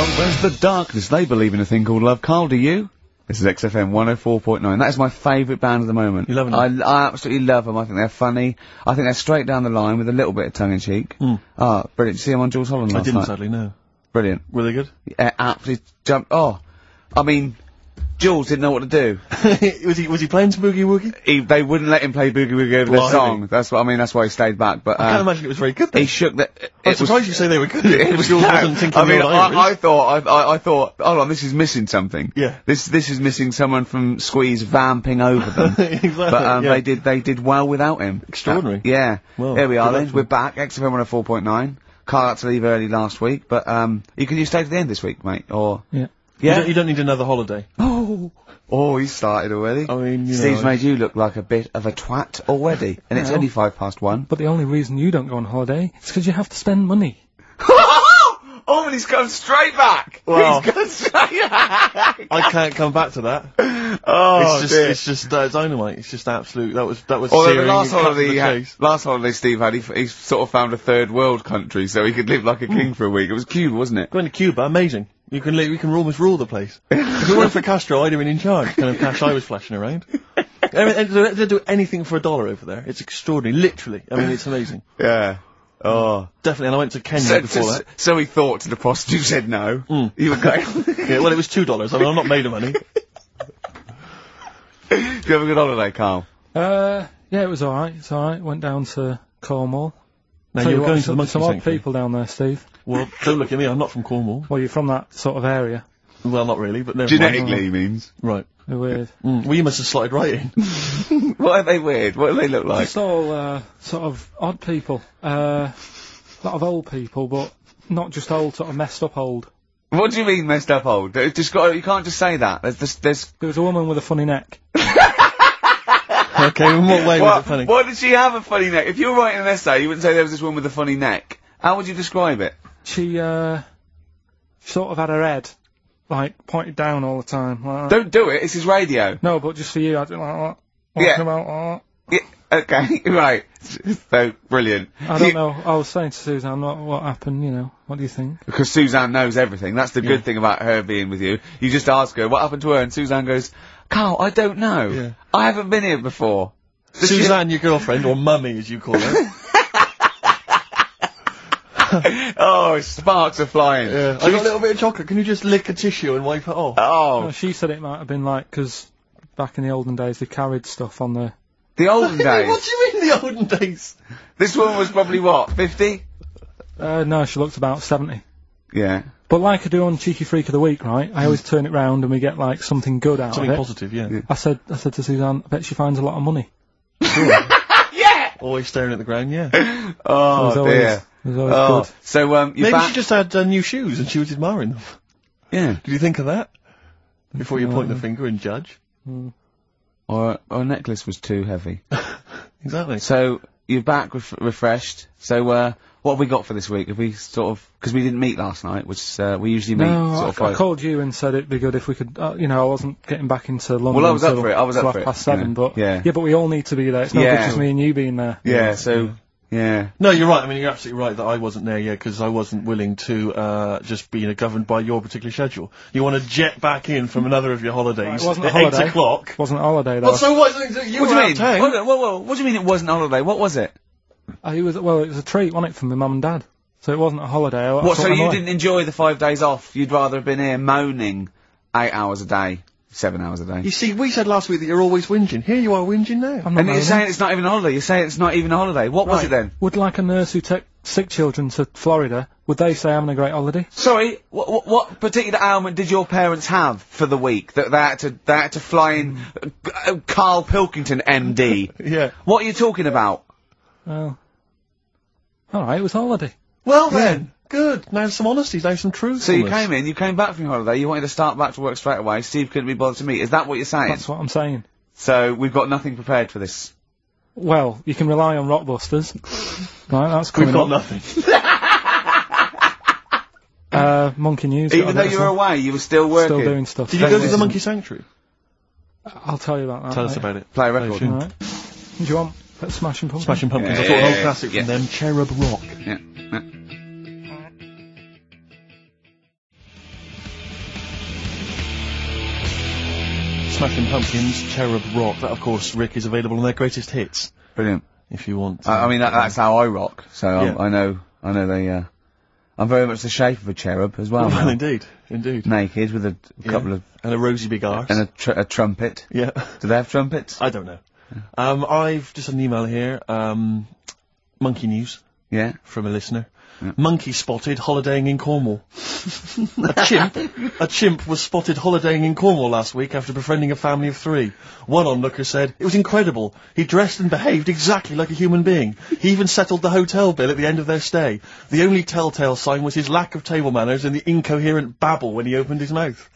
Where's the darkness? They believe in a thing called love. Carl, do you? This is XFM 104.9. That is my favourite band at the moment. You love them? I absolutely love them. I think they're funny. I think they're straight down the line with a little bit of tongue-in-cheek. Ah, brilliant. Did you see them on Jules Holland last night? I didn't, sadly, no. Brilliant. Were they good? Yeah, absolutely jumped. Oh, I mean, Jules didn't know what to do. was he playing some Boogie Woogie? They wouldn't let him play Boogie Woogie over the song. That's what I mean. That's why he stayed back. But I can't imagine it was very good. Then. He shook the. I'm surprised you say they were good. Jules wasn't thinking. I mean, I thought, hold on, this is missing something. Yeah. This is missing someone from Squeeze vamping over them. Exactly. But they did well without him. Extraordinary. Yeah. Well, there we are. Then we're back. XFM 104.9. Carl had to leave early last week, but you stay to the end this week, mate. Or yeah. You don't need another holiday. Oh, he started already. I mean, Steve's made you look like a bit of a twat already, and it's only 1:05. But the only reason you don't go on holiday is because you have to spend money. Oh, and he's gone straight back. Well, he's gone straight back. I can't come back to that. Oh, it's just dynamite. It's just absolute. That was. Although searing. Last holiday Steve had, he sort of found a third world country so he could live like a king for a week. It was Cuba, wasn't it? Going to Cuba, amazing. You can almost rule the place. If it weren't for Castro, I'd have been in charge. Kind of cash I was flashing around. They do anything for $1 over there. It's extraordinary, literally. I mean, it's amazing. Yeah. Oh. Definitely, and I went to Kenya before that. So he thought to the prostitute, said no. You were going. Yeah, well, it was $2. I mean, I'm not made of money. Did you have a good holiday, Carl? Yeah, it was alright. It's alright. Went down to Cornwall. Now, you were going to the monkey some odd sanctuary. people down there, Steve. Well, don't look at me, I'm not from Cornwall. Well, you're from that sort of area. Well, not really, but never Genetically, he means. Right. They're weird. Well, you must have slotted right in. What are they weird? What do they look like? Just all, sort of odd people. A lot of old people, but not just old, sort of messed up old. What do you mean messed up old? You can't just say that. There was a woman with a funny neck. Okay, in what way was it funny? Why did she have a funny neck? If you were writing an essay, you wouldn't say there was this woman with a funny neck. How would you describe it? She sort of had her head, like, pointed down all the time. Like Don't do it, this is radio. No, but just for you, I do like that. Yeah. About yeah. Okay, right. So, brilliant. I don't know, I was saying to Suzanne, what happened, what do you think? Because Suzanne knows everything, that's the good thing about her being with you. You just ask her, what happened to her, and Suzanne goes, Carl, I don't know. Yeah. I haven't been here before. Suzanne, your girlfriend, or mummy as you call her. Oh, sparks are flying. Yeah. I got a little bit of chocolate, can you just lick a tissue and wipe it off? Oh. No, she said it might have been like, because back in the olden days they carried stuff on the... The olden days? What do you mean the olden days? This woman was probably what, 50? No, she looked about 70. Yeah. But like I do on Cheeky Freak of the Week, right, I always turn it round and we get, like, something good out of it. Something positive, yeah. I said to Suzanne, I bet she finds a lot of money. Yeah! Always staring at the ground, yeah. Oh, dear. It was always good. So, maybe she just had new shoes and she was admiring them. Yeah. Did you think of that? Before you point the finger and judge? Or a necklace was too heavy. Exactly. So, you're back refreshed. So, what have we got for this week? Have we sort of... Because we didn't meet last night, which we usually meet sort of I called you and said it'd be good if we could... I wasn't getting back into London. Well, I was up for it. I was up for it. 7:30, but... Yeah. Yeah, but we all need to be there. It's not good just me and you being there. Yeah, so... Yeah. No, you're right. I mean, you're absolutely right that I wasn't there yet because I wasn't willing to just be governed by your particular schedule. You want to jet back in from another of your holidays it wasn't at a holiday. 8 o'clock. It wasn't a holiday, though. Well, so what? You What were do you out mean? of town. What do you mean it wasn't a holiday? What was it? It was a treat, wasn't it, for my mum and dad? So it wasn't a holiday. What, so you didn't enjoy the 5 days off? You'd rather have been here moaning 8 hours a day, 7 hours a day? You see, we said last week that you're always whinging. Here you are whinging now. And you're saying it's not even a holiday. You're saying it's not even a holiday. What was it then? Would like a nurse who takes sick children to Florida, would they say having a great holiday? Sorry, what particular ailment did your parents have for the week that they had to fly in Carl Pilkington, MD? Yeah. What are you talking about? Well, alright, it was holiday. Well then, good. Now some honesty, now some truth. So you came back from your holiday, you wanted to start back to work straight away, Steve couldn't be bothered to meet. Is that what you're saying? That's what I'm saying. So we've got nothing prepared for this. Well, you can rely on Rockbusters. Right, that's coming We've got up. nothing. Monkey News. Even though you were away, you were still working. Still doing stuff. Did you go to the Monkey Sanctuary? I'll tell you about that. Tell us about it. Play a record. Alright. Do you want Smashing Pumpkins? Smashing Pumpkins. Yeah, I thought an old yeah, classic yeah. from them, Cherub Rock. Yeah. Smashing Pumpkins, Cherub Rock. That, of course, Rick, is available on their greatest hits, Brilliant. if you want. I mean, that's how I rock, so Yeah. I know they, I'm very much the shape of a cherub as well. Well, now. indeed. Naked with a couple of, And a rosy big arse. and a trumpet. Yeah. Do they have trumpets? I don't know. I've just had an email here, monkey news Yeah. from a listener. Yeah. Monkey spotted holidaying in Cornwall. A chimp was spotted holidaying in Cornwall last week after befriending a family of 3. One onlooker said, "It was incredible. He dressed and behaved exactly like a human being. He even settled the hotel bill at the end of their stay. The only telltale sign was his lack of table manners and the incoherent babble when he opened his mouth."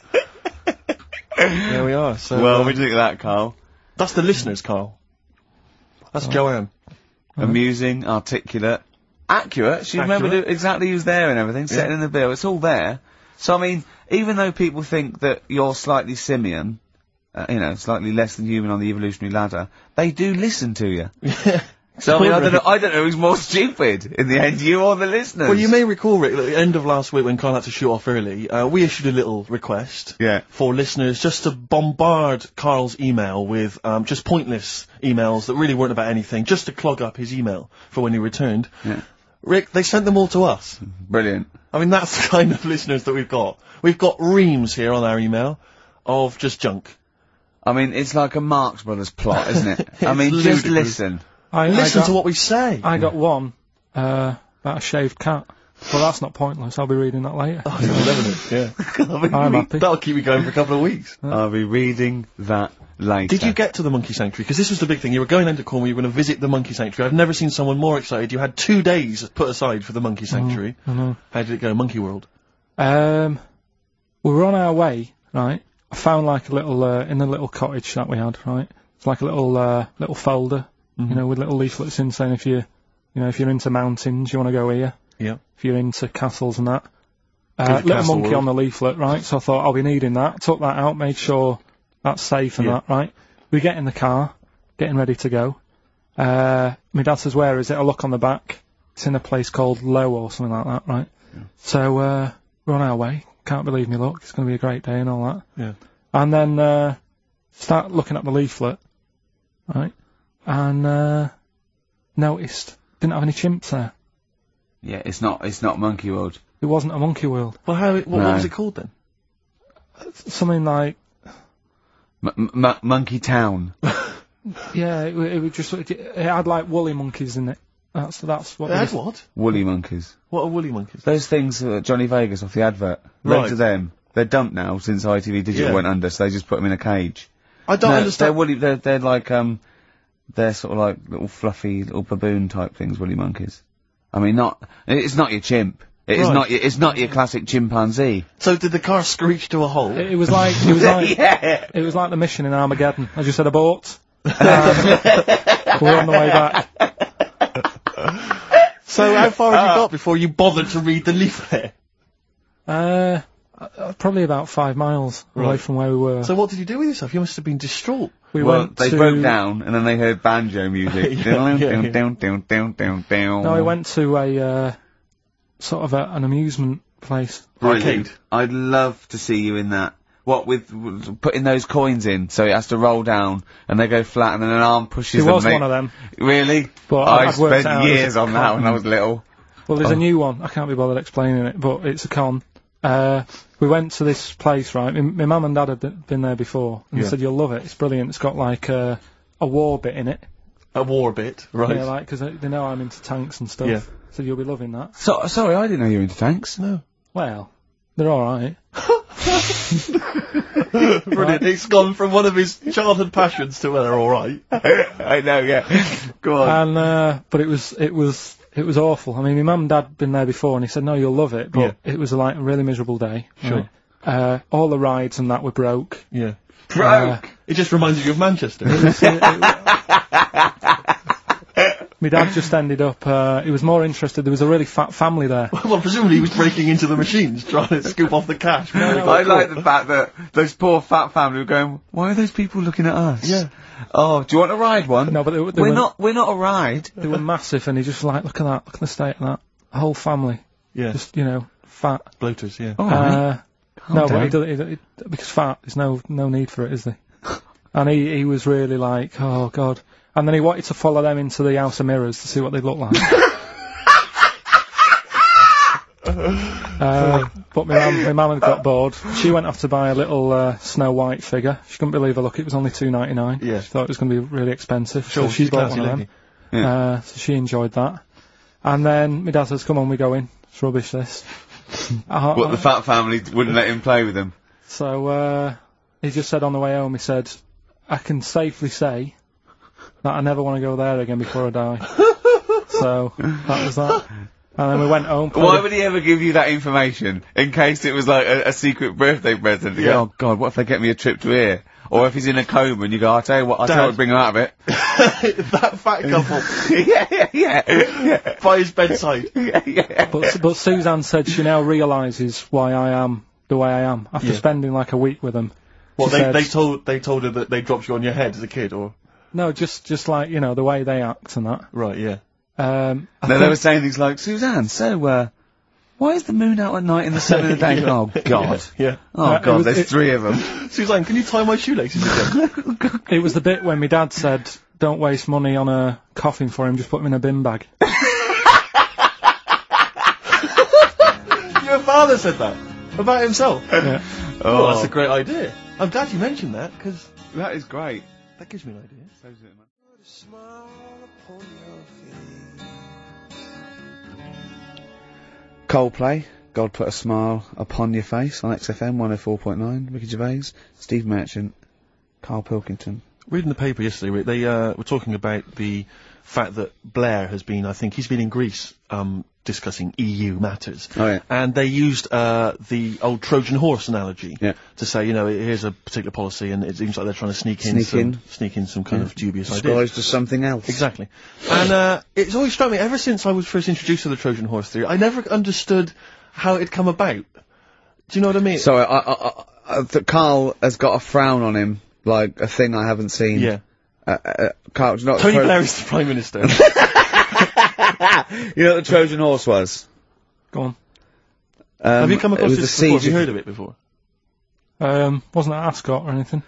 There we are. So, Well, what do you think of that, Carl? that's the listeners, Carl. That's Joanne. Amusing, articulate, accurate. She remembered exactly who's there and everything, setting in the bill. It's all there. So, I mean, even though people think that you're slightly simian, slightly less than human on the evolutionary ladder, they do listen to you. So, I mean, I don't know who's more stupid in the end, you or the listeners. Well, you may recall, Rick, at the end of last week when Carl had to shoot off early, we issued a little request for listeners just to bombard Carl's email with just pointless emails that really weren't about anything, just to clog up his email for when he returned. Yeah. Rick, they sent them all to us. Brilliant. I mean, that's the kind of listeners that we've got. We've got reams here on our email of just junk. I mean, it's like a Marx Brothers plot, isn't it? I mean, It's just ludicrous. listen. Listen to what we say. I got one about a shaved cat. Well, that's not pointless. I'll be reading that later. Oh, you're loving it, yeah. I'm happy. That'll keep me going for a couple of weeks. I'll be reading that later. Did you get to the monkey sanctuary? Because this was the big thing. You were going into Cornwall, you were going to visit the monkey sanctuary. I've never seen someone more excited. You had 2 days put aside for the monkey sanctuary. I know. How did it go? Monkey World? We were on our way, right? I found like a little, in the little cottage that we had, right? It's like a little folder, with little leaflets in saying if you're into mountains, you want to go here. Yeah. If you're into castles and that. Go to Little Castle monkey World. on the leaflet, right? So I thought I'll be needing that. Took that out, made sure that's safe and that, right? We get in the car, getting ready to go. My dad says, "Where is it?" I look on the back. It's in a place called Low or something like that, right? Yeah. So, we're on our way. Can't believe me luck. It's going to be a great day and all that. Yeah. And then, start looking at the leaflet, right? And, noticed, didn't have any chimps there. Yeah, it's not Monkey World. It wasn't a monkey world. Well, what was it called then? Something like, Monkey Town. yeah, it was just, it had like woolly monkeys in it. That's what It it had is. what? Woolly monkeys. What are woolly monkeys? Those things, Johnny Vegas off the advert. Right. Loads of them. They're dumped now since ITV Digital Yeah. went under, so they just put them in a cage. I don't They're understand. woolly, they're like, they're sort of like little fluffy, little baboon type things, woolly monkeys. I mean, it's not your chimp. It's not your classic chimpanzee. So did the car screech to a halt? It was like, Yeah. it was like the mission in Armageddon. I just said abort. We're on the way back. So how far had you got before you bothered to read the leaflet? Probably about 5 miles away Right. from where we were. So what did you do with yourself? You must have been distraught. we Well, went they to, broke down, and then they heard banjo music. Yeah. No, we went to a, sort of an amusement place. Arcade. I'd love to see you in that. What, with putting those coins in, so it has to roll down, and they go flat, and then an arm pushes There them. was one of them. Really? But I I'd worked spent out it was years a on that when I con. was little. Well, there's a new one. I can't be bothered explaining it, but it's a con. We went to this place, right? My mum and dad had been there before, and they said, "You'll love it. It's brilliant. It's got like a war bit in it." A war bit, right? Yeah, like, because they know I'm into tanks and stuff. Yeah. So you'll be loving that. So, sorry, I didn't know you were into tanks. No. Well, they're alright. Brilliant. It's gone from one of his childhood passions to, well, they're alright. I know, yeah. Go on. And, but it was awful. I mean, my mum and dad had been there before, and he said, "No, you'll love it," but it was like a really miserable day. Sure. Right? All the rides and that were broke. Yeah. Broke! It just reminds you of Manchester. My dad just ended up, he was more interested, there was a really fat family there. Well, presumably he was breaking into the machines, trying to scoop off the cash. I like the fact that those poor fat family were going, "Why are those people looking at us?" Yeah. Oh, do you want to ride one? No, but we're not a ride. They were massive, and he just like, look at the state of that. The whole family. Yeah. Just, fat. Bloaters, yeah. All right. No, down. but because fat, there's no need for it, is there? And he was really like, oh God. And then he wanted to follow them into the House of Mirrors to see what they'd look like. But my mum had got bored. She went off to buy a little Snow White figure. She couldn't believe her luck. It was only $2.99. Yeah. She thought it was going to be really expensive. Sure, so she she's bought one classy of them. Yeah. So she enjoyed that. And then my dad says, come on, we go in. It's rubbish, this. What, the fat family wouldn't let him play with them? So he just said on the way home, he said, I can safely say that I never want to go there again before I die. So that was that. And then we went home. Why would he ever give you that information? In case it was like a secret birthday present. You go, oh God, what if they get me a trip to here? Or if he's in a coma and you go, I'll tell you what, bring him out of it. That fat couple. yeah. By his bedside. Yeah. But Suzanne said she now realises why I am the way I am after spending like a week with them. Well, they told her that they dropped you on your head as a kid, or? No, just like, you know, the way they act and that. Right, yeah. They were saying things like, Suzanne, so, why is the moon out at night and the sun in the day? Oh, God. Yeah. Oh, God, there's 3 of them. Suzanne, can you tie my shoelaces again? It was the bit when my dad said, don't waste money on a coffin for him, just put him in a bin bag. Your father said that? About himself? Yeah. Oh, that's a great idea. I'm glad you mentioned that, because That is great. that gives me an idea. Coldplay, God Put a Smile Upon Your Face on XFM 104.9. Ricky Gervais, Steve Merchant, Carl Pilkington. Reading the paper yesterday, they were talking about the fact that Blair has been, I think, he's been in Greece discussing EU matters. Oh, yeah. And they used the old Trojan horse analogy to say, you know, here's a particular policy and it seems like they're trying to sneak in some kind of dubious idea. Disguised as something else. Exactly. And it's always struck me, ever since I was first introduced to the Trojan horse theory, I never understood how it had come about. Do you know what I mean? Sorry, Carl has got a frown on him, like a thing I haven't seen. Yeah. Carl, do you know what Tony Blair is the Prime Minister. You know what the Trojan horse was? Go on. Have you come across it was this the before? siege Have you heard of it before? Wasn't it Ascot or anything?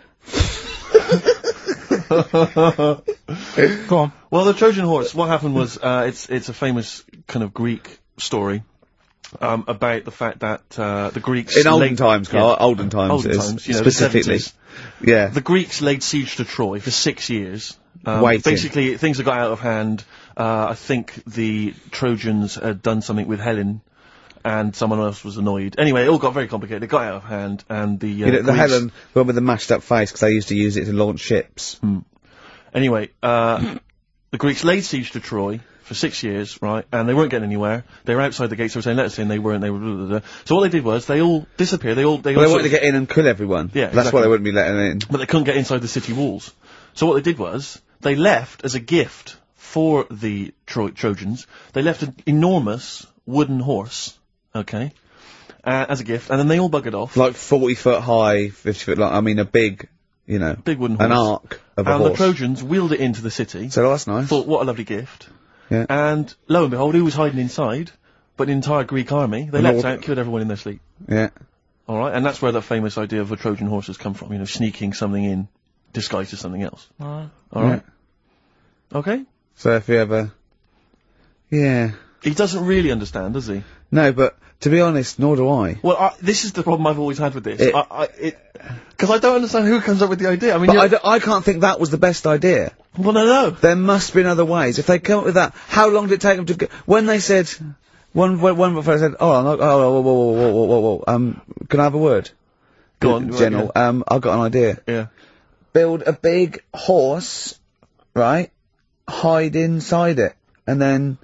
Go on. Well, the Trojan horse, what happened was, it's a famous kind of Greek story, about the fact that, the Greeks... In olden times, Carl. Olden times, you know, specifically. The 70s. Yeah. The Greeks laid siege to Troy for 6 years. Waiting. Basically, things had got out of hand. I think the Trojans had done something with Helen, and someone else was annoyed. Anyway, it all got very complicated. It got out of hand, and the you know, the Greeks... Helen, the one with the mashed up face, because they used to use it to launch ships. Anyway, the Greeks laid siege to Troy for 6 years, right, and they weren't getting anywhere. They were outside the gates, they were saying, let us in, they weren't, they were blah, blah, blah. So what they did was, they all disappeared, they wanted to get in and kill everyone. Yeah, That's exactly. why they wouldn't be letting in. But they couldn't get inside the city walls. So what they did was, they left as a gift for the Trojans, they left an enormous wooden horse, okay, as a gift, and then they all buggered off. Like 40 foot high, 50 foot long, I mean a big, you know, big wooden horse. an arc of a and horse. the Trojans wheeled it into the city. So that's nice. Thought, what a lovely gift. Yeah. And lo and behold, who was hiding inside? But the entire Greek army. They leapt out, killed everyone in their sleep. Yeah. Alright, and that's where that famous idea of a Trojan horse has come from, you know, sneaking something in, disguised as something else. Alright? Yeah. Okay? So if you ever... Yeah. He doesn't really understand, does he? No, but to be honest, nor do I. Well, this is the problem I've always had with this. Because I don't understand who comes up with the idea. I mean, But I can't think that was the best idea. well, no. There must be other ways. If they come up with that, how long did it take them to... When they said... One fellow said, whoa, can I have a word? Go on. General, I've got an idea. Yeah. Build a big horse, right? Hide inside it. And then,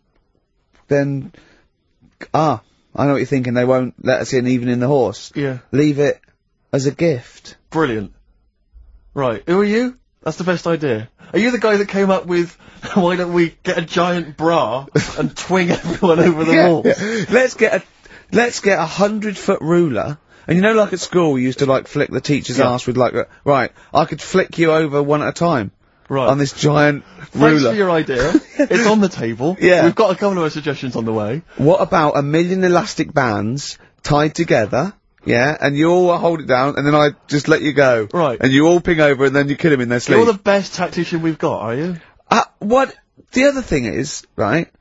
I know what you're thinking, they won't let us in even in the horse. Yeah. Leave it as a gift. Brilliant. Right, who are you? That's the best idea. Are you the guy that came up with, why don't we get a giant bra and twing everyone over the walls? Yeah. Let's get a 100-foot ruler. And you know, like at school, we used to like flick the teacher's ass with like, right, I could flick you over one at a time. Right. On this giant Thanks ruler. for your idea. It's on the table. Yeah. We've got a couple of suggestions on the way. What about 1 million elastic bands tied together, yeah, and you all hold it down, and then I just let you go. Right. And you all ping over, and then you kill him in their sleep. You're the best tactician we've got, are you? What? The other thing is, right,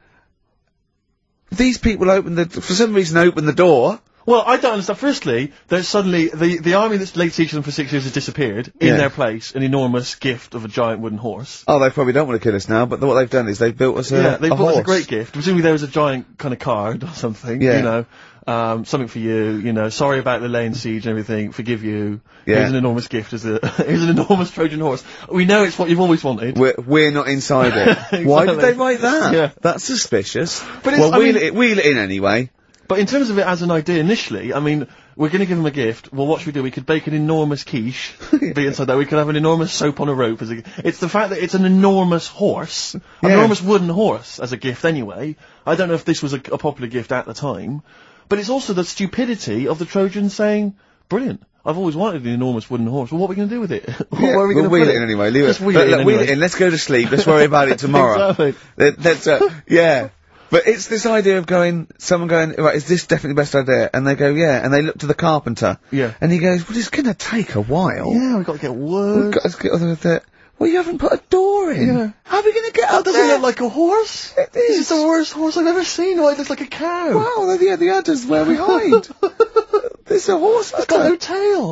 these people for some reason open the door. Well, I don't understand. Firstly, there's suddenly, the army that's laid siege to them for 6 years has disappeared. In their place, an enormous gift of a giant wooden horse. Oh, they probably don't want to kill us now, but what they've done is they've built us they a bought horse. us a great gift. Presumably there was a giant kind of card or something, Yeah. you know. Something for you, sorry about the laying siege and everything, forgive you. Yeah. Here's an enormous gift here's an enormous Trojan horse. We know it's what you've always wanted. We're not inside it. Exactly. Why did they write that? Yeah. That's suspicious. But it's- well, I mean- wheel it in anyway. But in terms of it as an idea initially, I mean, we're going to give them a gift. Well, what should we do? We could bake an enormous quiche, be inside that. We could have an enormous soap on a rope as a It's the fact that it's an enormous horse, an enormous wooden horse as a gift anyway. I don't know if this was a popular gift at the time, but it's also the stupidity of the Trojans saying, brilliant. I've always wanted an enormous wooden horse. Well, what are we going to do with it? Where are we going to wheel put it in anyway. Leave Just it. wheel But it look, in wheel anyway. it in. Let's go to sleep. Let's worry about it tomorrow. Exactly. Yeah. But it's this idea of someone going, right, is this definitely the best idea? And they go, yeah, and they look to the carpenter. Yeah. And he goes, well, it's gonna take a while. Yeah, we've got to get wood. We've got to get on with it. Well, you haven't put a door in. Yeah. How are we gonna get up Doesn't there? it look like a horse? It is. This is the worst horse I've ever seen. Why, it looks like a cow. Wow, the udder's where we hide. There's a horse. It's got no tail.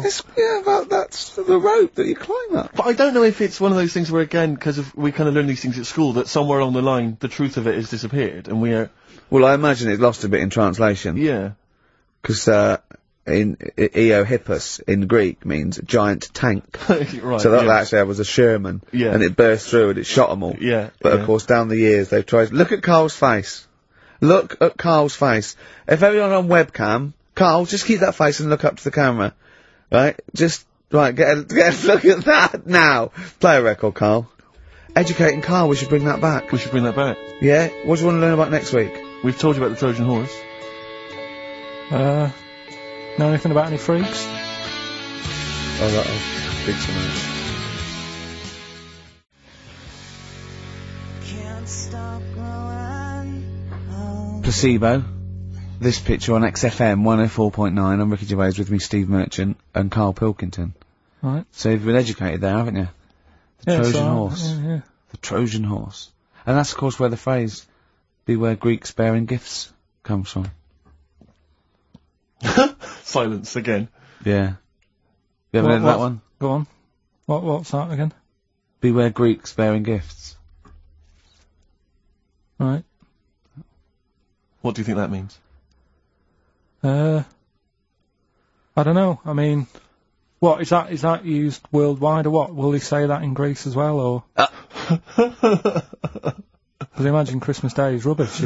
That's the rope that you climb up. But I don't know if it's one of those things where, again, because we kind of learn these things at school, that somewhere along the line, the truth of it has disappeared, and we are... Well, I imagine it lost a bit in translation. Yeah. Because, in Eohippus in Greek means giant tank. Right, So that yeah. actually was a Sherman. Yeah. And it burst through and it shot them all. Yeah, But yeah. of course, down the years, they've tried... Look at Carl's face. Look at Carl's face. If everyone on webcam... Carl, just keep that face and look up to the camera. Right? Get a look at that now. Play a record, Carl. Educating Carl, we should bring that back. We should bring that back. Yeah? What do you want to learn about next week? We've told you about the Trojan horse. Know anything about any freaks? Oh, that'll big so much. Can't stop growing. Placebo. This picture on XFM 104.9. I'm Ricky Gervais, with me Steve Merchant and Carl Pilkington. Right. So you've been educated there, haven't you? The Trojan horse. Yeah. The Trojan horse. And that's of course where the phrase, beware Greeks bearing gifts, comes from. Silence again. Yeah. You ever heard of that one? Go on. What's that again? Beware Greeks bearing gifts. Right. What do you think that means? I don't know. I mean, what is that used worldwide or what? Will he say that in Greece as well, or? Because imagine Christmas Day is rubbish.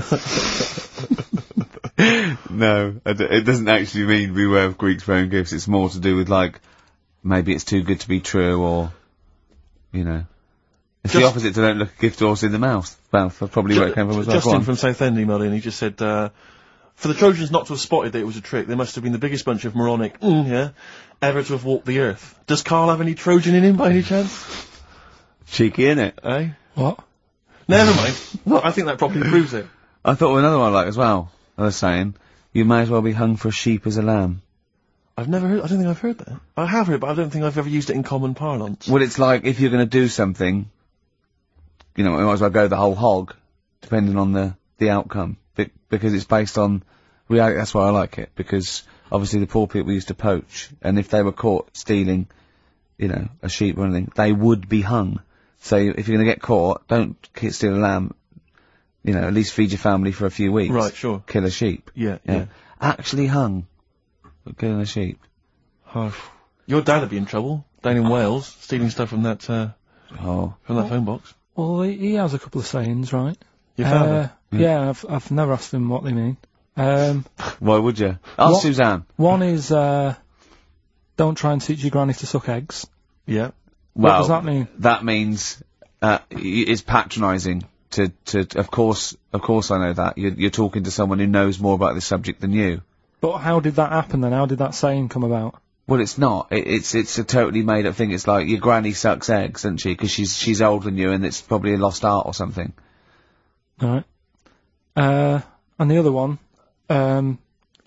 No, it doesn't actually mean beware of Greeks bearing gifts. It's more to do with, like, maybe it's too good to be true, or, you know. It's the opposite to don't look a gift horse in the mouth. That's probably where it came from as well. Justin from Southend emailed in, he just said, for the Trojans not to have spotted that it was a trick, they must have been the biggest bunch of moronic, ever to have walked the earth. Does Carl have any Trojan in him by any chance? Cheeky, innit? Eh? What? Never mind. I think that probably proves it. I thought of another one I like as well. I was saying, you may as well be hung for a sheep as a lamb. I don't think I've heard that. I have heard, but I don't think I've ever used it in common parlance. Well, it's like, if you're going to do something, you know, you might as well go the whole hog, depending on the outcome. Because it's based on reality. That's why I like it, because obviously the poor people used to poach, and if they were caught stealing, you know, a sheep or anything, they would be hung. So if you're going to get caught, don't steal a lamb, you know, at least feed your family for a few weeks. Right, sure. Kill a sheep. Yeah. Actually hung for killing a sheep. Oh, your dad would be in trouble, down in Wales, stealing stuff from that, from that phone box. Well, he has a couple of sayings, right? Your father? Yeah, I've never asked him what they mean. Why would you? Ask Suzanne. One is, don't try and teach your granny to suck eggs. Yeah. What does that mean? That means, it's patronising of course I know that. You're talking to someone who knows more about this subject than you. But how did that happen then? How did that saying come about? Well, it's not. It's a totally made up thing. It's like, your granny sucks eggs, doesn't she? Because she's older than you, and it's probably a lost art or something. Alright. And the other one, don't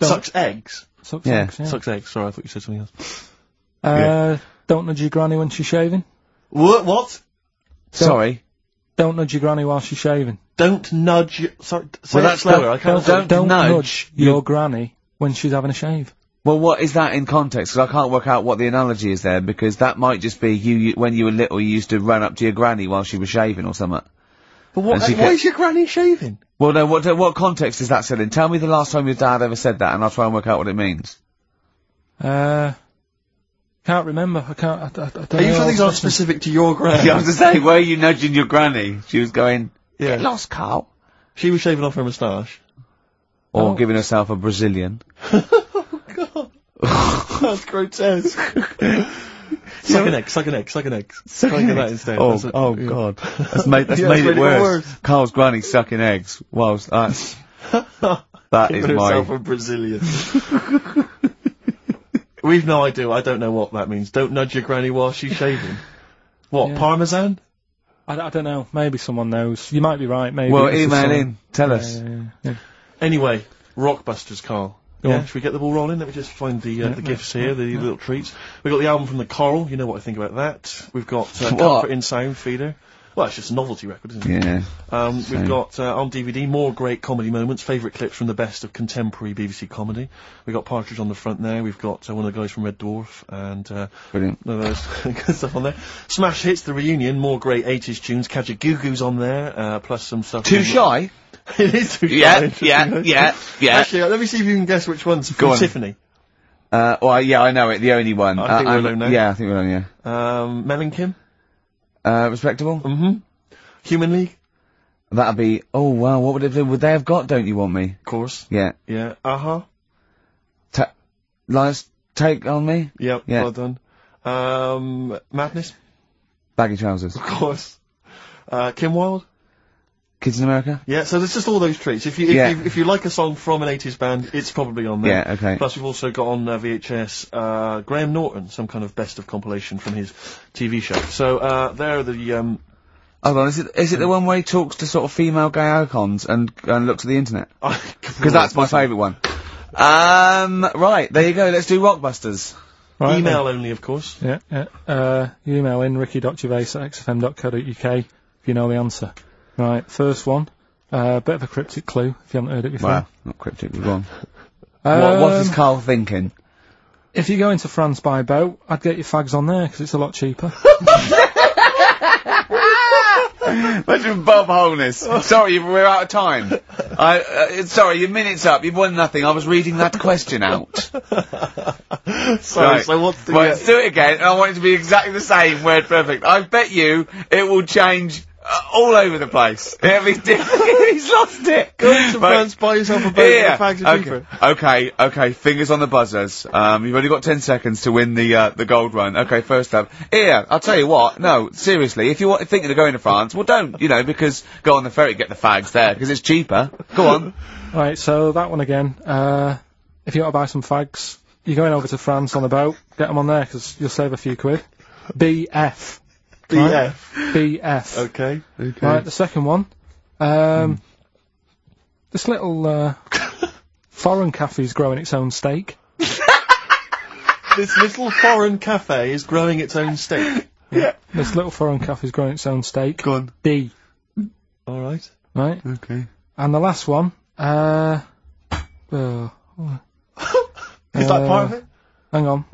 Sucks eggs? Sucks Yeah. eggs, yeah. Sucks eggs. Sorry, I thought you said something else. Don't nudge your granny when she's shaving. What? Sorry. Don't nudge your granny while she's shaving. Don't nudge... Sorry, say Well, it that's slower. I can't... Don't nudge your granny when she's having a shave. Well, what is that in context? Because I can't work out what the analogy is there, because that might just be you when you were little, you used to run up to your granny while she was shaving or something. But what, And she why is your granny shaving? Well, no, what context is that said in? Tell me the last time your dad ever said that, and I'll try and work out what it means. Can't remember. I don't Are you know. sure these aren't specific to your granny? Yeah, I was to say, were you nudging your granny? She was going, Yeah. get lost, Carl. She was shaving off her moustache. Or Oh. giving herself a Brazilian. That's grotesque. Suck an egg, suck an egg, suck an egg. Try and get that instead. Oh, That's it. oh Yeah. God. That's made Yeah, it worse. Carl's granny sucking eggs. Whilst that's, that is Giving herself my... a Brazilian. We've no idea. I don't know what that means. Don't nudge your granny while she's shaving. What, Yeah. parmesan? I don't know. Maybe someone knows. You might be right. Maybe. Well, it's a email song. in. Tell us. Yeah. Anyway, Rockbusters, Carl. Go Yeah, on. should we get the ball rolling? Let me just find the gifts here, the little treats. We've got the album from the Coral, you know what I think about that. We've got What? Comfort in Sound Feeder. Well, it's just a novelty record, isn't it? Yeah. We've got on DVD more great comedy moments, favourite clips from the best of contemporary BBC comedy. We've got Partridge on the front there. We've got one of the guys from Red Dwarf and Brilliant. no, there's good stuff on there. Smash Hits, the reunion, more great 80s tunes. Kajagoogoo's on there, plus some stuff. Too shy? It is too shy. Yeah. interestingly. Actually, let me see if you can guess which one's Go from on. Tiffany. Well, yeah, I know it. The only one. I Think We're Alone Now. Yeah, I think we're alone, Mel and Kim. yeah. Respectable? Mm-hmm. Human League. That'd be, oh wow, what would it be? Would they have got Don't You Want Me? Of course. Yeah. Yeah. Uh-huh. Last Take On Me? Yep. Yeah. Well done. Madness. Baggy Trousers. Of course. Kim Wilde. Kids in America? Yeah, so there's just all those treats. If you like a song from an 80s band, it's probably on there. Yeah, okay. Plus we've also got on VHS, Graham Norton, some kind of best of compilation from his TV show. So, there are the, Hold on, is it the one where he talks to sort of female gay icons and looks at the internet? Because that's my favourite one. Right, there you go, let's do Rockbusters. Right, Email only, of course. Yeah. You email in ricky.gervais@xfm.co.uk if you know the answer. Right, first one. Bit of a cryptic clue if you haven't heard it before. Wow, not cryptic, we've gone. What is Carl thinking? If you go into France by boat, I'd get your fags on there because it's a lot cheaper. Imagine Bob Holness. Sorry, we're out of time. Sorry, your minute's up. You've won nothing. I was reading that question out. Sorry, Right. so what's the... Right, let's do it again, and I want it to be exactly the same, word perfect. I bet you it will change all over the place. It'll be different. He's lost it. Go to France, buy yourself a boat and the fags are cheaper. Okay, fingers on the buzzers. You've only got 10 seconds to win the gold run. Okay, first up. Here, I'll tell you what, no, seriously, if you're thinking of going to France, well don't, because go on the ferry, get the fags there, because it's cheaper. Go on. Right, so that one again. If you want to buy some fags, you're going over to France on the boat, get them on there because you'll save a few quid. BF. BF. Right? BF. Okay. Right, the second one. This little foreign cafe's growing its own steak. This little foreign cafe is growing its own steak. Yeah. This little foreign cafe's growing its own steak. Go on. D. Alright. Right? Okay. And the last one, Is that part of it? hang on.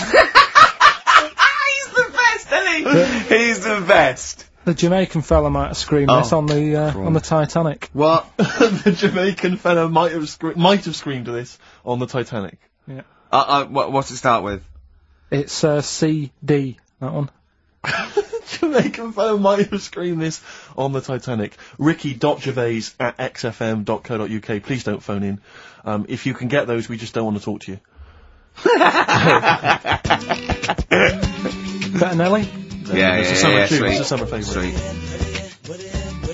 He's the best, isn't he? He's the best. The Jamaican fella might have screamed this on the Titanic. What? The Jamaican fella might have screamed to this on the Titanic. Yeah. What's it start with? It's CD, that one. Jamaican fella might have screamed this on the Titanic. Ricky.gervais@xfm.co.uk. Please don't phone in. If you can get those, we just don't want to talk to you. Is that Nelly? Yeah, It's a summer tune. sweet. It's a summer favourite. Sweet.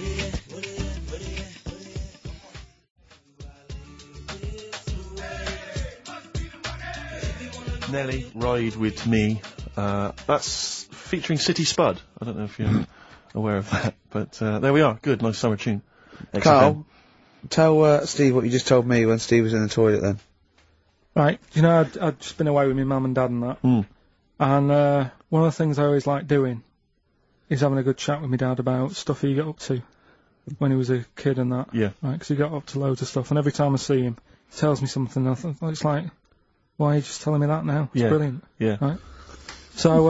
Nelly, Ride With Me. That's featuring City Spud. I don't know if you're aware of that, but there we are. Good, nice summer tune. XFM. Carl, tell Steve what you just told me when Steve was in the toilet then. Right, you know, I'd just been away with my mum and dad and that. And one of the things I always like doing is having a good chat with my dad about stuff he got up to when he was a kid and that. Yeah. Right, because he got up to loads of stuff, and every time I see him, he tells me something, and it's like, why are you just telling me that now? It's brilliant. Yeah. Right? So,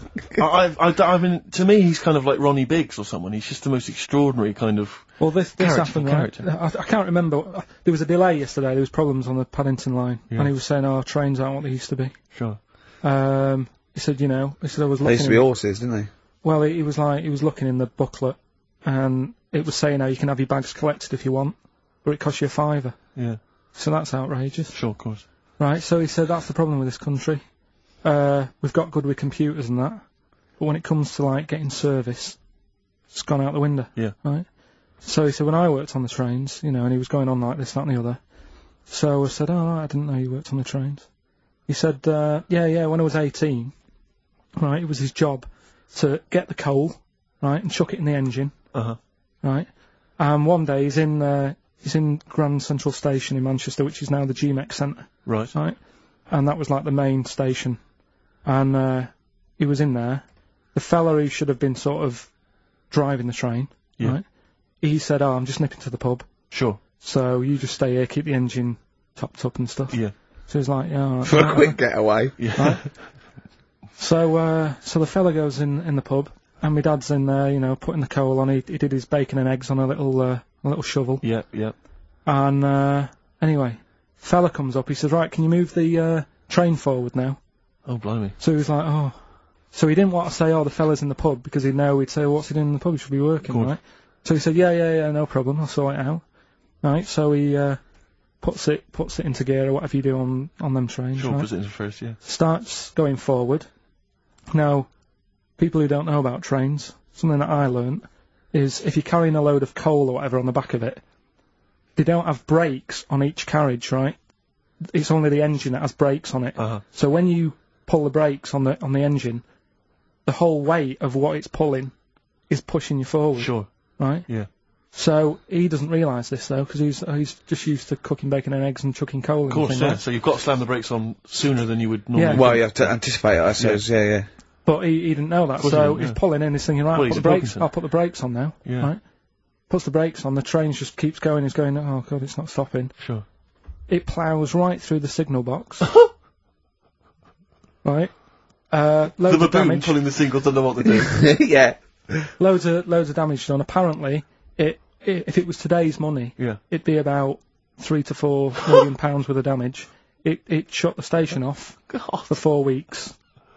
I mean, to me, he's kind of like Ronnie Biggs or someone. He's just the most extraordinary kind of. well, this happened, right? character. I can't remember. There was a delay yesterday. There was problems on the Paddington line, and he was saying, "Oh, trains aren't what they used to be." Sure. He said, I was looking. They used to be horses, didn't they? Well, he was looking in the booklet, and it was saying, you can have your bags collected if you want, but it costs you £5. Yeah. So that's outrageous. Sure, of course. Right, so he said that's the problem with this country. We've got good with computers and that, but when it comes to, like, getting service, it's gone out the window. Yeah. Right? So he said, when I worked on the trains, and he was going on like this, that and the other. So I said, oh, I didn't know you worked on the trains. He said, yeah, when I was 18, right, it was his job to get the coal, right, and chuck it in the engine. Uh-huh. Right? And one day he's in Grand Central Station in Manchester, which is now the GMEX Centre. Right. Right? And that was like the main station. And he was in there. The fella who should have been sort of driving the train, right? He said, I'm just nipping to the pub. Sure. So you just stay here, keep the engine topped up and stuff. Yeah. So he's like, yeah, all right. For a quick getaway. Yeah. Right? So the fella goes in the pub, and my dad's in there, putting the coal on. He did his bacon and eggs on a little shovel. Yeah, yeah. And anyway, fella comes up. He says, right, can you move the train forward now? Oh, blimey. So he was like, oh. So he didn't want to say, the fella's in the pub, because he'd know he'd say, what's he doing in the pub? He should be working, right? So he said, yeah, no problem. I'll sort it out. Right, so he puts it into gear or whatever you do on them trains. Sure, right? puts it into first, yeah. Starts going forward. Now, people who don't know about trains, something that I learnt is if you're carrying a load of coal or whatever on the back of it, they don't have brakes on each carriage, right? It's only the engine that has brakes on it. Uh-huh. So when you pull the brakes on the engine, the whole weight of what it's pulling is pushing you forward. Sure. Right? Yeah. So he doesn't realise this though, because he's just used to cooking bacon and eggs and chucking coal. Of course, and yeah. right? So you've got to slam the brakes on sooner than you would normally. Yeah. Well, you have to anticipate it, I suppose. Yeah. But he didn't know that, course so he didn't, he's pulling in, he's thinking, right, Well, I'll put the brakes on now. Yeah. Right? Puts the brakes on, the train just keeps going, he's going, oh god, it's not stopping. Sure. It ploughs right through the signal box. Right? Loads The of baboon damage. pulling the signal doesn't know what to do. Yeah. Loads of damage done. Apparently, if it was today's money, Yeah. it'd be about £3 to £4 million worth of damage. It shut the station off for 4 weeks.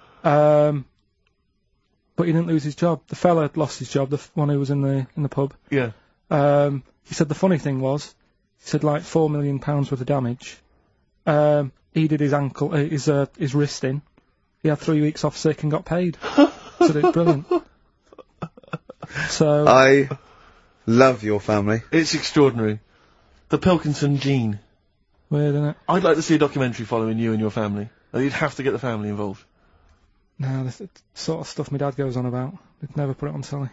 But he didn't lose his job. The fella lost his job, the one who was in the pub. Yeah. He said the funny thing was, he said like £4 million worth of damage. He did his ankle, his wrist in. He had 3 weeks off sick and got paid. So it's brilliant. So I love your family. It's extraordinary. The Pilkinson gene. weird, isn't it? I'd like to see a documentary following you and your family. You'd have to get the family involved. No, the sort of stuff my dad goes on about. They'd never put it on telly.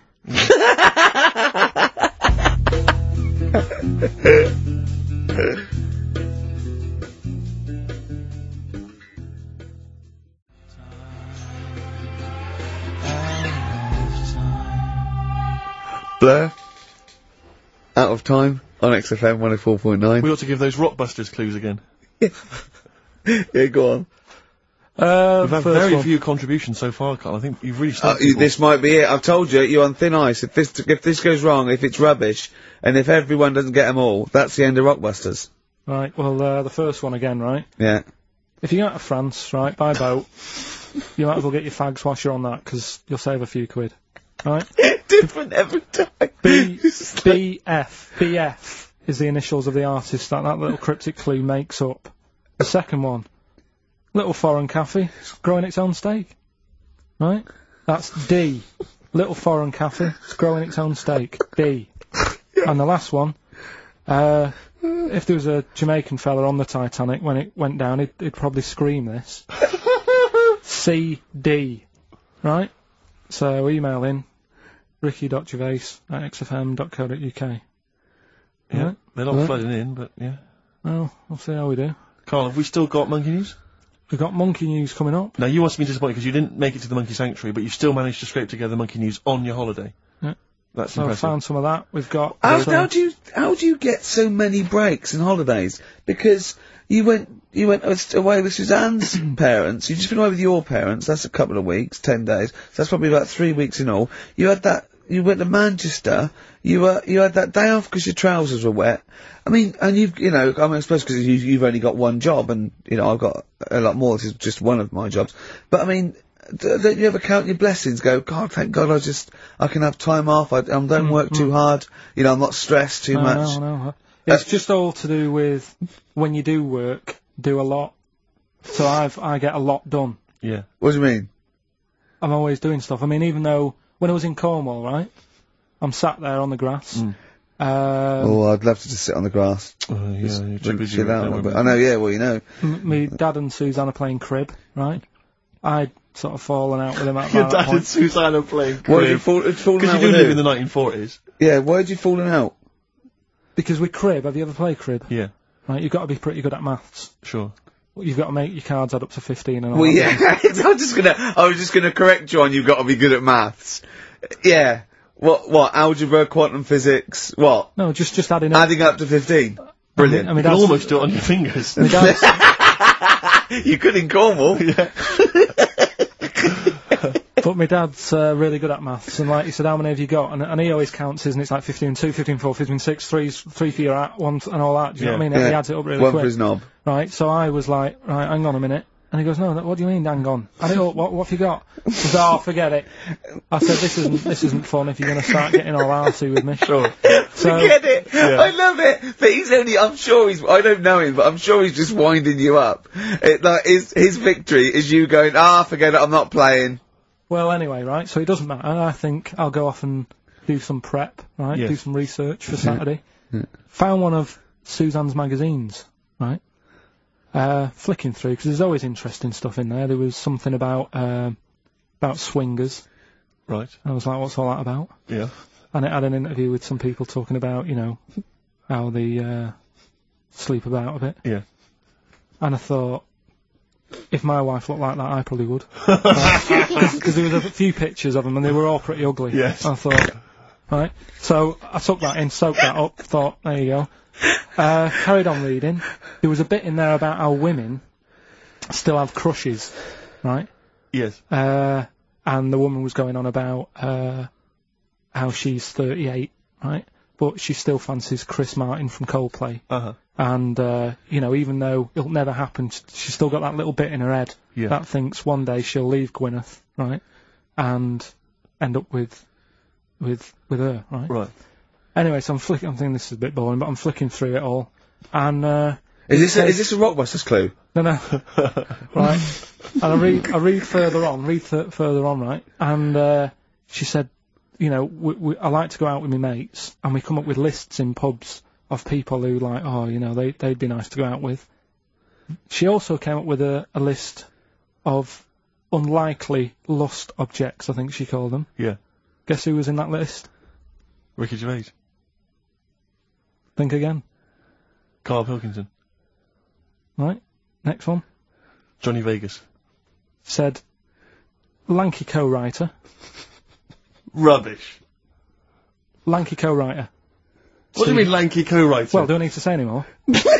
Blur. Out of Time on XFM 104.9. We ought to give those Rockbusters clues again. Yeah, go on. We've had first very one. few contributions so far, Carl. I think you've really started. This might be it. I've told you, you're on thin ice. If this goes wrong, if it's rubbish, and if everyone doesn't get them all, that's the end of Rockbusters. Right, well, the first one again, right? Yeah. If you go out to France, right, by boat, you might as well get your fags whilst you're on that, because you'll save a few quid. Right? Different every time. BF is the initials of the artist that little cryptic clue makes up. The second one, Little Foreign Cafe, it's growing its own steak. Right? That's D. Little Foreign Cafe, it's growing its own steak. D. And the last one, if there was a Jamaican fella on the Titanic when it went down, he'd probably scream this. CD. Right? So email in ricky.gervais@xfm.co.uk. Yeah, Right? they're not flooding in, but yeah. Well, we'll see how we do. Carl, have we still got monkey news? We've got monkey news coming up. Now, you must be disappointed because you didn't make it to the monkey sanctuary, but you still managed to scrape together monkey news on your holiday. Yeah. That's So I impressive. found some of that. We've got... How do you get so many breaks and holidays? Because you went away with Suzanne's parents. You've just been away with your parents. That's a couple of weeks, 10 days. So that's probably about 3 weeks in all. You had that. You went to Manchester. You had that day off because your trousers were wet. I mean, and I suppose because you've only got one job, and I've got a lot more. This is just one of my jobs. But I mean, don't you ever count your blessings? Go, God, thank God, I can have time off. I don't work too hard. I'm not stressed too much. No. It's just all to do with when you do work, do a lot. So I get a lot done. Yeah. What do you mean? I'm always doing stuff. I mean, even though when I was in Cornwall, right, I'm sat there on the grass. I'd love to just sit on the grass. You're too busy. Chill out a little bit. I know, yeah, well, Me dad and Suzanne are playing crib, right? I'd sort of fallen out with him at Your that dad point. and Suzanne are playing Why did you crib. fallen Because out you with do live who? in the 1940s. Yeah, why did you fallen out? Because with crib, have you ever played crib? Yeah, Right, you've got to be pretty good at maths. sure. You've got to make your cards add up to 15 and all Well, that. yeah, I was just gonna correct you on you've got to be good at maths. Yeah. What, algebra, quantum physics, what? No, just adding up. Adding up to 15. Brilliant. I mean, You can almost do it on your fingers. my dad's, You could in Cornwall. but my dad's really good at maths, and like he said, how many have you got? And he always counts his, and it's like 15 2, 15 4, 15 6, 3 for your at, 1 and all that. Do you know what I mean? Yeah. He adds it up really One quick. for his knob. Right, so I was like, right, hang on a minute. And he goes, no, what do you mean, hang on? I don't, what have you got? He said, oh, forget it. I said, this isn't fun if you're going to start getting all arsey with me. Sure. So, Forget it. Yeah. I love it. But I don't know him, but I'm sure he's just winding you up. His victory is you going, forget it, I'm not playing. well, anyway, right, so it doesn't matter. I think I'll go off and do some prep, right? Yes. Do some research for Saturday. Found one of Suzanne's magazines, right? Flicking through, because there's always interesting stuff in there. There was something about swingers. Right. I was like, what's all that about? Yeah. And it had an interview with some people talking about, how they sleep about a bit. Yeah. And I thought, if my wife looked like that, I probably would. Because there was a few pictures of them, and they were all pretty ugly. Yes. I thought, right. So I took that in, soaked that up, thought, there you go. Carried on reading. There was a bit in there about how women still have crushes, right? Yes. And the woman was going on about how she's 38, right? But she still fancies Chris Martin from Coldplay. Uh-huh. And, even though it'll never happen, she's still got that little bit in her head that thinks one day she'll leave Gwyneth, right? And end up with her, right? Right. Anyway, so I'm thinking this is a bit boring, but I'm flicking through it all. And, Is this a Rockbusters clue? No. Right. And I read further on, right? And, she said, I like to go out with my mates, and we come up with lists in pubs of people who they'd be nice to go out with. She also came up with a list of unlikely lust objects, I think she called them. Yeah. Guess who was in that list? Ricky Gervais. Think again. Carl Pilkington. Right. Next one. Johnny Vegas. Said, lanky co-writer. Rubbish. Lanky co-writer. What do you mean lanky co-writer? Well, do I need to say any more? He said,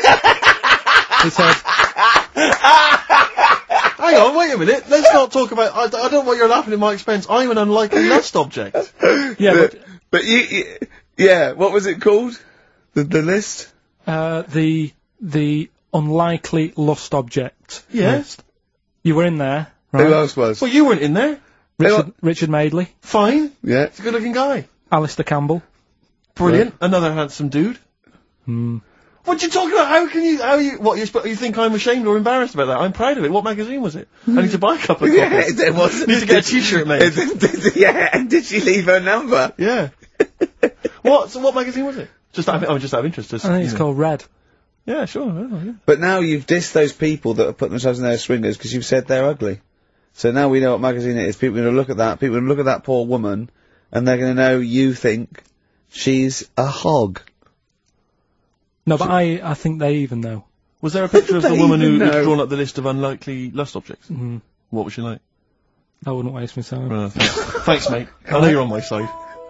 hang on, wait a minute. Let's not talk about... I don't know why you're laughing at my expense. I'm an unlikely lust object. yeah, But what was it called? The list? The unlikely lust object. Yes. You were in there, right? Who else was? Well, you weren't in there. Richard Madeley, Fine. Yeah. He's a good-looking guy. Alistair Campbell. Brilliant. Another handsome dude. Hmm. What are you talking about? You think I'm ashamed or embarrassed about that? I'm proud of it. What magazine was it? I need to buy a couple of copies. Yeah, it was. Need to get a t-shirt made. Yeah, and did she leave her number? Yeah. What magazine was it? Just out of interest. I think it's called Red. Yeah, sure. Yeah. But now you've dissed those people that are putting themselves in their swingers because you've said they're ugly. So now we know what magazine it is. People are going to look at that. People are going to look at that poor woman, and they're going to know you think she's a hog. No, but I think they even know. Was there a picture of the woman who'd know? drawn up the list of unlikely lust objects? Mm-hmm. What was she like? I wouldn't waste my time. Thanks, mate. I know you're on my side.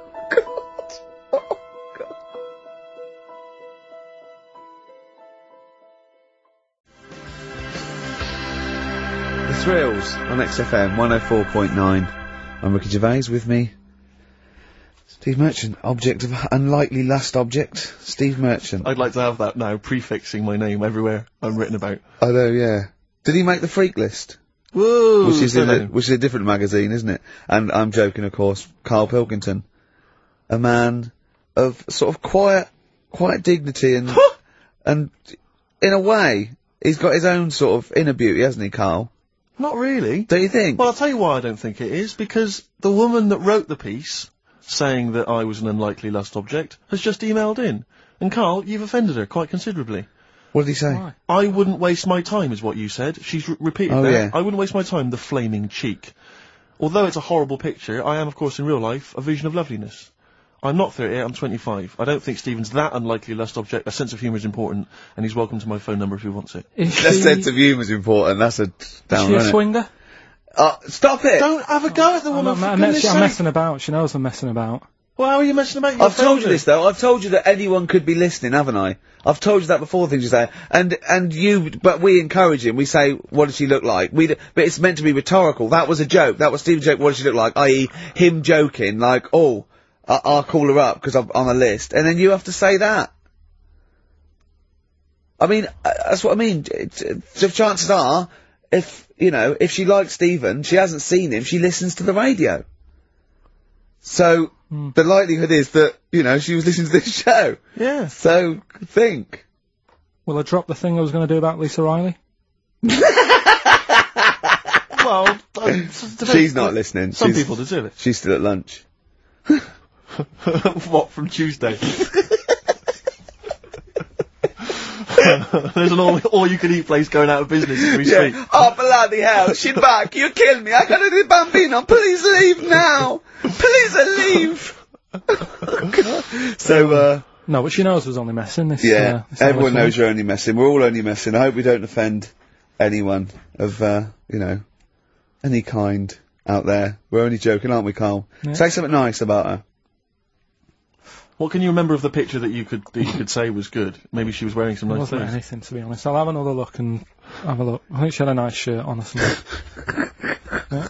The Thrills on XFM 104.9. I'm Ricky Gervais, with me Steve Merchant, object of unlikely lust object, Steve Merchant. I'd like to have that now, prefixing my name everywhere I'm written about. I know, yeah. Did he make the freak list? Whoa! Which is a different magazine, isn't it? And I'm joking, of course. Carl Pilkington, a man of sort of quiet dignity and and in a way, he's got his own sort of inner beauty, hasn't he, Carl? Not really. Don't you think? Well, I'll tell you why I don't think it is, because the woman that wrote the piece, saying that I was an unlikely lust object, has just emailed in. And Carl, you've offended her quite considerably. What did he say? Why? I wouldn't waste my time, is what you said. She's repeated that. Yeah. I wouldn't waste my time, the flaming cheek. Although it's a horrible picture, I am, of course, in real life, a vision of loveliness. I'm not 38, I'm 25. I don't think Stephen's that unlikely lust object. A sense of humour is important, and he's welcome to my phone number if he wants it. Is That she, sense of humour's important, that's a is down, she a isn't it? swinger? Stop it! Don't have a go at the woman, for goodness I'm sake. messing about. She knows I'm messing about. Well, how are you messing about? I've told you this though, I've told you that anyone could be listening, haven't I? I've told you that before, things you say. But we encourage him, we say, what does she look like? But it's meant to be rhetorical. That was a joke, that was Stephen's joke, what does she look like? I.e., him joking, like, oh, I'll call her up, because I'm on a list. And then you have to say that. I mean, that's what I mean. So chances are, if she likes Stephen, she hasn't seen him, she listens to the radio. So, the likelihood is that, she was listening to this show. Yeah. So, think. Will I drop the thing I was going to do about Lisa Riley? Well, She's not listening. Some people deserve it. She's still at lunch. What, from Tuesday? There's an all-you-can-eat place going out of business as we speak. Oh, bloody hell, she's back, you killed me, I gotta do Bambino, please leave now! Please leave! So, No, but she knows I was only messing. This, yeah, this everyone other knows thing. you're only messing, we're all only messing, I hope we don't offend anyone of, any kind out there. We're only joking, aren't we, Carl? Yeah. Say something nice about her. What can you remember of the picture that you could say was good? Maybe she was wearing some It nice wasn't clothes. anything, to be honest. I'll have another look and have a look. I think she had a nice shirt on or something. Yeah.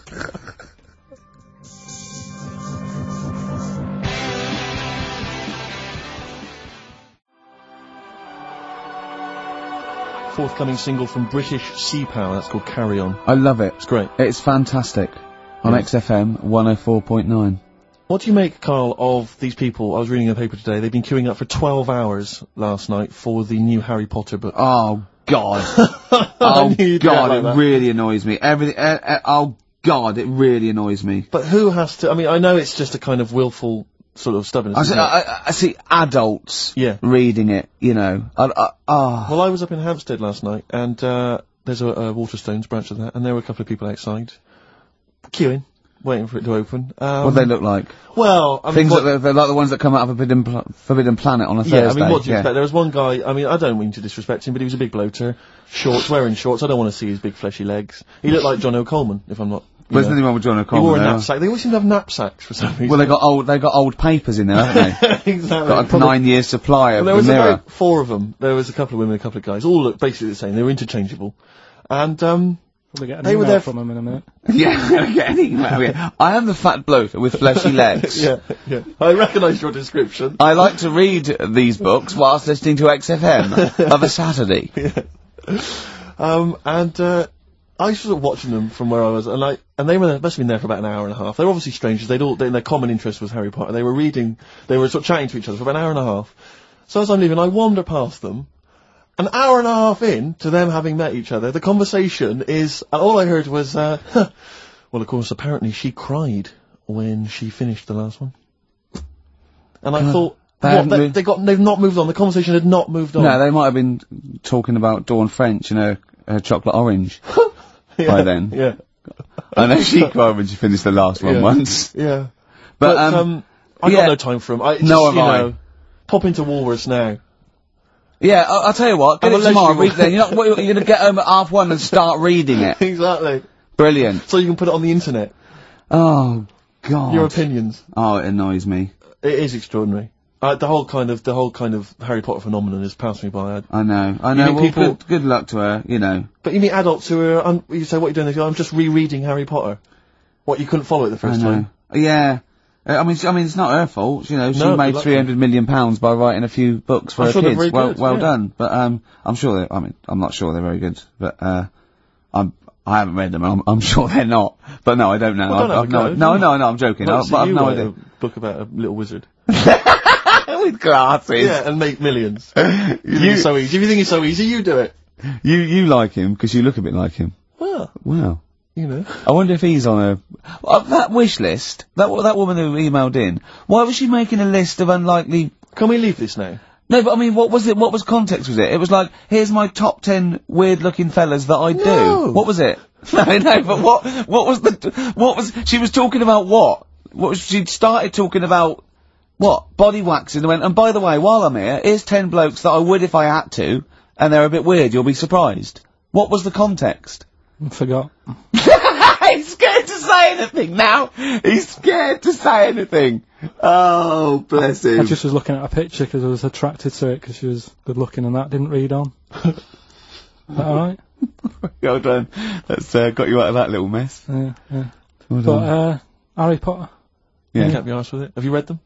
Forthcoming single from British Sea Power, that's called Carry On. I love it. It's great. It's fantastic. On XFM 104.9. What do you make, Carl, of these people? I was reading a paper today. They've been queuing up for 12 hours last night for the new Harry Potter book. Oh, God. I knew you'd react like it that. really annoys me. Everything, oh, God, it really annoys me. But who has to... I mean, I know it's just a kind of willful sort of stubbornness. isn't it? I see adults Yeah. reading it, Well, I was up in Hampstead last night, and there's a Waterstones branch of that, and there were a couple of people outside, queuing, waiting for it to open. what do they look like? Well, I mean, Things what- they're like the ones that come out of Forbidden Planet on a Thursday. yeah, I mean, what do you expect? There was one guy, I mean, I don't mean to disrespect him, but he was a big bloater, wearing shorts, I don't want to see his big fleshy legs. He looked like John O'Coleman, if I'm not... There's nothing wrong with John He O'Connor. wore a though. knapsack. They always seem to have knapsacks for some reason. Well, they got old papers in there, haven't they? Exactly. Got a 9 years supply of There the was Mirror. about 4 of them. There was a couple of women, a couple of guys, all looked basically the same. They were interchangeable. And, Probably get an They were email there from him in a minute. Yeah, I am the fat bloke with fleshy legs. yeah. I recognise your description. I like to read these books whilst listening to XFM of a Saturday. I was sort of watching them from where I was, and they must have been there for about an hour and a half. They were obviously strangers. Their common interest was Harry Potter. They were sort of chatting to each other for about an hour and a half. So as I'm leaving, I wander past them. An hour and a half in to them having met each other, the conversation is, all I heard was, well, of course, apparently she cried when she finished the last one. And I thought, they've not moved on. The conversation had not moved on. No, they might have been talking about Dawn French and her chocolate orange by then. Yeah. I know she cried when she finished the last one once. Yeah. But, I got no time for them. No, have I. Pop into Woolworths now. Yeah, I'll tell you what, get it Unless tomorrow, you- read it then. You're going to get home at 1:30 and start reading it. Exactly. Brilliant. So you can put it on the internet. Oh, God. Your opinions. Oh, it annoys me. It is extraordinary. The whole kind of Harry Potter phenomenon has passed me by. I know. mean Well, people- good luck to her, you know. But you meet adults who are, you say, what are you doing? They go, I'm just rereading Harry Potter. What, you couldn't follow it the I first know. time? Yeah. I mean, it's not her fault. You know, she No, made but £300 million by writing a few books for I'm her sure they're kids. very Well good, well yeah. done. But I'm sure. I'm not sure they're very good. But I haven't read them. I'm sure they're not. But no, I don't know. Well, don't have a go, no, do you? I'm joking. Well, But so I've you no write idea. a book about a little wizard. With glasses. Yeah, and make millions. You think it's so easy. If you think it's so easy, you do it. You like him because you look a bit like him. Well, Wow. you know. I wonder if he's on that wish list. That woman who emailed in. Why was she making a list of unlikely? Can we leave this now? No, but I mean, what was it? What was context was it? It was like, here's my top 10 weird-looking fellas that I No. do. What was it? No, but what was? She was talking about what? She'd started talking about what? Body waxing. And went, and by the way, while I'm here, here's 10 blokes that I would if I had to, and they're a bit weird. You'll be surprised. What was the context? I forgot. He's scared to say anything now. He's scared to say anything. Oh, bless him. I just was looking at a picture because I was attracted to it because she was good looking and that didn't read on. Is that alright? Well done. That's got you out of that little mess. Yeah. Well done. But, Harry Potter. Yeah. You can't be honest with it. Have you read them?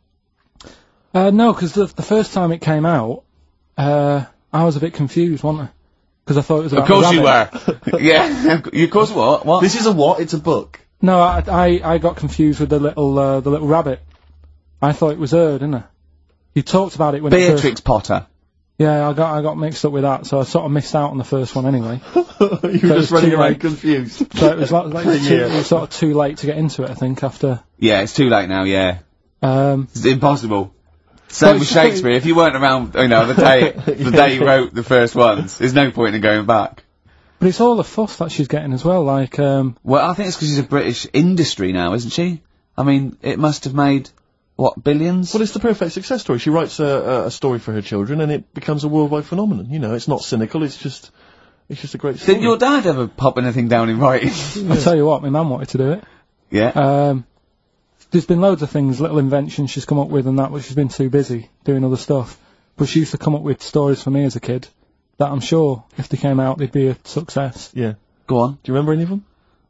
No, because the first time it came out, I was a bit confused, wasn't I? Because I thought it was about Of course a you rabbit. were. Yeah. Of course what? What? This is a what? It's a book. No, I got confused with the little rabbit. I thought it was her, didn't I? You talked about it when it first... Beatrix Potter. Yeah, I got mixed up with that, so I sort of missed out on the first one anyway. You were So just it's running too around late. confused. So it was like For a year. it was sort of too late to get into it, I think, after... Yeah, it's too late now, yeah. It's impossible. Same Well, with it's- Shakespeare. If you weren't around, you know, the day he wrote the first ones, there's no point in going back. But it's all the fuss that she's getting as well, like, Well, I think it's because she's a British industry now, isn't she? I mean, it must have made, what, billions? Well, it's the perfect success story. She writes a story for her children, and it becomes a worldwide phenomenon. You know, it's not cynical. It's just a great story. Did your dad ever pop anything down in writing? I'll tell you what, my mum wanted to do it. Yeah. There's been loads of things, little inventions she's come up with and that, but she's been too busy doing other stuff. But she used to come up with stories for me as a kid that I'm sure, if they came out, they'd be a success. Yeah. Go on. Do you remember any of them?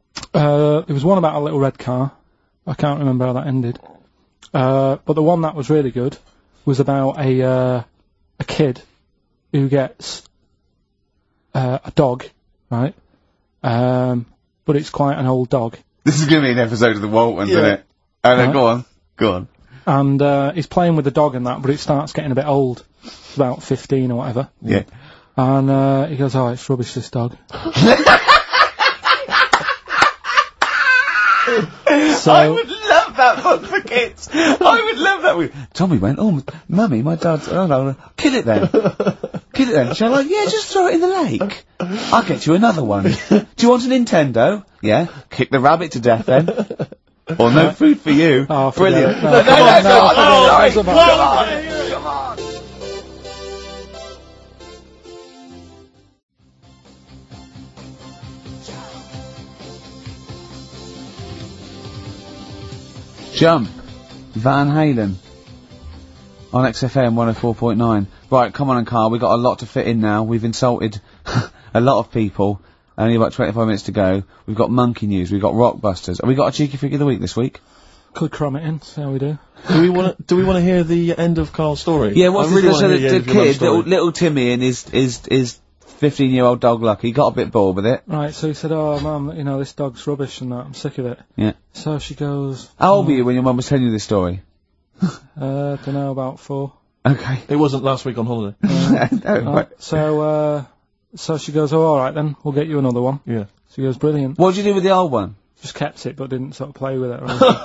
There was one about a little red car. I can't remember how that ended. But the one that was really good was about a kid who gets a dog, right? But it's quite an old dog. This is going to be an episode of the Waltons, isn't it? And Right. Go on. And he's playing with the dog and that, but it starts getting a bit old. It's about 15 or whatever. Yeah. And he goes, oh, it's rubbish, this dog. So, I would love that book for kids. I would love that. Tommy went, oh, Mummy, my dad's, oh no, kill it then. Kill it then. She's like, yeah, just throw it in the lake. I'll get you another one. Do you want a Nintendo? Yeah. Kick the rabbit to death then. Or no food for you. Oh, forget Brilliant. it. No, come on, no, forget it. Come on. Jump. Van Halen. On XFM 104.9. Right, come on, Carl, we've got a lot to fit in now. We've insulted a lot of people. Only about 25 minutes to go. We've got Monkey News, we've got Rockbusters. Have we got a cheeky figure of the week this week? Could cram it in, see how we do. Do we want to hear the end of Carl's story? Yeah, what's I really this? wanna So hear the end the of your mum's kid, story. little Timmy and his 15-year-old dog Lucky got a bit bored with it. Right, so he said, oh, Mum, you know, this dog's rubbish and that, I'm sick of it. Yeah. So she goes, How old were you when your mum was telling you this story? don't know, about 4. Okay. It wasn't last week on holiday. No, right. So she goes, oh, alright then, we'll get you another one. Yeah. She goes, brilliant. What did you do with the old one? Just kept it, but didn't sort of play with it or anything.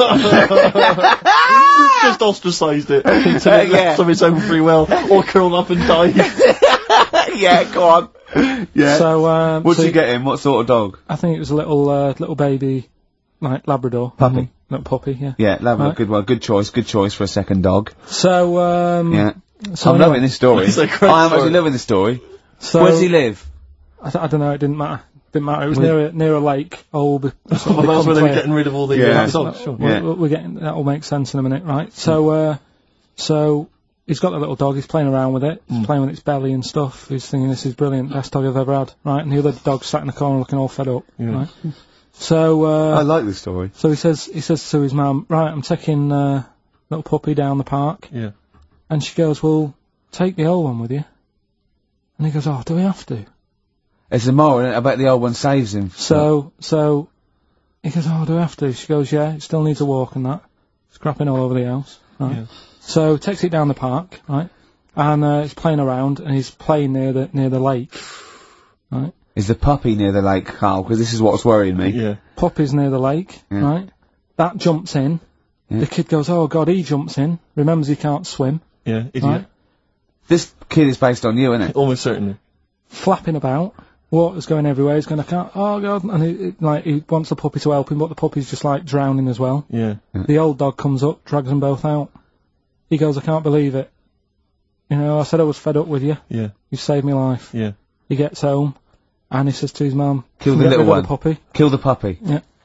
Just ostracised it until it left of its own free will, or curled up and died. Yeah, go on. Yeah. So, What'd so you get him? What sort of dog? I think it was a little baby, like Labrador. Puppy. Little puppy, yeah. Yeah, Labrador, Right. good one. Good choice for a second dog. So, Yeah. So I'm anyway, loving this story. It's a great I am story. actually loving this story. So Where does he live? I don't know. It didn't matter. Didn't matter. It was near a lake. Well, that's where they were getting rid of all the Yeah. dogs. Sure. Yeah. We're getting that'll make sense in a minute, right? So he's got the little dog. He's playing around with it. He's playing with its belly and stuff. He's thinking this is brilliant, best dog I've ever had, right? And the other dog sat in the corner looking all fed up, right? So I like this story. so he says to his mum, right, I'm taking little puppy down the park, Yeah. and she goes, well, take the old one with you. And he goes, oh, do we have to? It's a moral, isn't it? I bet the old one saves him. So he goes, oh, do we have to? She goes, yeah, it still needs a walk and that. Scrapping all over the house, right? Yeah. So takes it down the park, right? And he's playing around, and he's playing near the lake, right? Is the puppy near the lake, Carl? Because this is what's worrying me. Yeah. Puppy's near the lake, right? That jumps in. Yeah. The kid goes, oh God, he jumps in. Remembers he can't swim, Yeah. Idiot. right? This kid is based on you, isn't it? Almost certainly. Flapping about. Water's going everywhere. He's going, I can't. Oh God! And he wants the puppy to help him, but the puppy's just like drowning as well. Yeah. The old dog comes up, drags them both out. He goes, I can't believe it. You know, I said I was fed up with you. Yeah. You saved my life. Yeah. He gets home, and he says to his mum, Kill the "Get little rid of one. the puppy." Kill the puppy.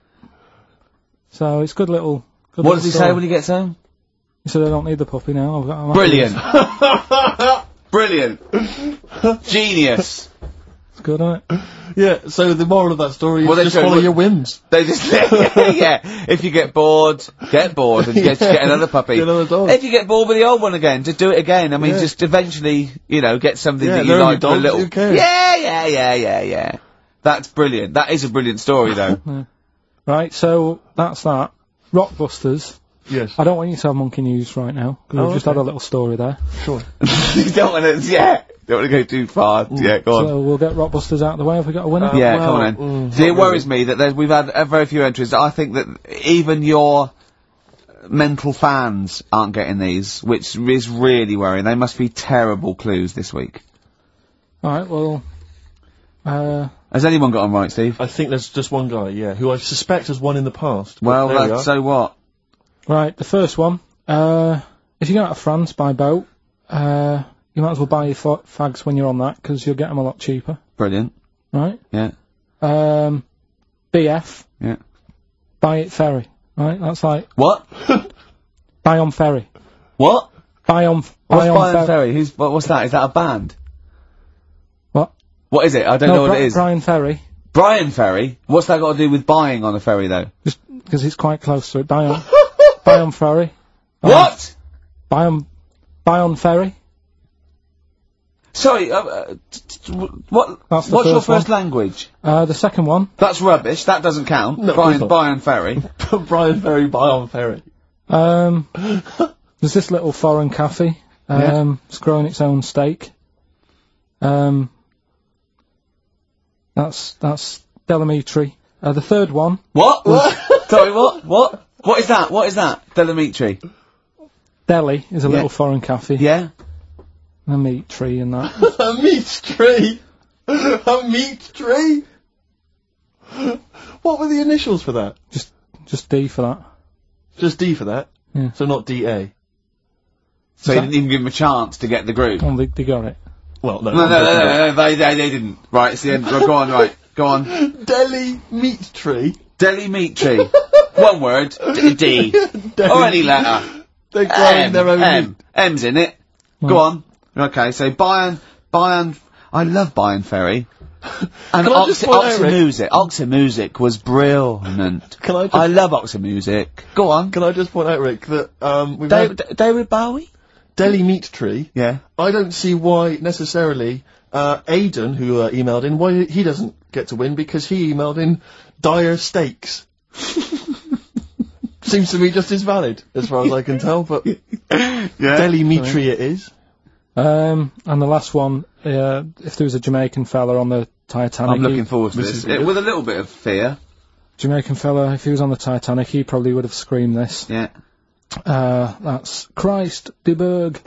So it's good little. Good What little does he story. say when he gets home? He said, I don't need the puppy now. I'm Brilliant. Brilliant. Genius. It's good, isn't it? Yeah, so the moral of that story is Well, they just show- follow well- your whims. They just, yeah. If you get bored and get another puppy. Get another dog. If you get bored with the old one again, just do it again. I mean, Yeah. just eventually, get something Yeah, that you they're only like for a dogs, little. who cares? Yeah. That's brilliant. That is a brilliant story, though. Right, so that's that. Rockbusters. Yes. I don't want you to have monkey news right now, because we've just okay. had a little story there. Sure. You don't want to, don't want to go too far. Yeah, go on. So we'll get Rockbusters out of the way. Have we got a winner? Yeah, well, come on then. See, it not worries me that we've had very few entries. I think that even your mental fans aren't getting these, which is really worrying. They must be terrible clues this week. Alright, well, Has anyone got them right, Steve? I think there's just one guy, yeah, who I suspect has won in the past. but Well, there we are. so what? right, the first one. If you go out of France by boat, you might as well buy your fags when you're on that, because you'll get them a lot cheaper. Brilliant. Right? Yeah. BF, Yeah. buy it ferry. Right? That's like, What? buy on ferry. What? Buy on What's ferry. Brian Ferry? What's that? Is that a band? What? What is it? I don't know what it is. Brian Ferry. Brian Ferry? What's that got to do with buying on a ferry, though? Just because it's quite close to it. Buy on ferry. What? Buy on ferry. Sorry, what? That's the What's your first one. first language? The second one. That's rubbish. That doesn't count. No, of course not. Brian Ferry. Brian Ferry, buy on ferry. There's this little foreign cafe. It's growing its own steak. That's Delamitri. The third one. What? Sorry, what? What is that? What is that? Delamitri. Delhi is a little foreign cafe. Yeah? A meat tree and that. A meat tree! A meat tree! What were the initials for that? Just D for that. Just D for that? Yeah. So not DA? So you didn't even give him a chance to get the group. Oh, they got it. Well, no. No, they didn't. Right, it's the end. Go on, right. Go on. Delhi meat tree? Deli meat tree. One word. D. Or any letter. They're growing their own meat. M's in it. Go on. Okay, so Bayern, I love Bayern Ferry. And Can I just point out, Rick- Oxymusic was brilliant. Can I just- I love Oxymusic. Go on. Can I just point out, Rick, that we've had David Bowie? Delhi meat tree. Yeah. I don't see why necessarily Aidan, who emailed in, why he doesn't get to win, because he emailed in dire steaks. Seems to me just as valid, as far as I can tell, but Delhi meat tree it is. And the last one, if there was a Jamaican fella on the Titanic. I'm looking forward to this. With a little bit of fear. Jamaican fella, if he was on the Titanic, he probably would have screamed this. Yeah. That's Christ de Berg.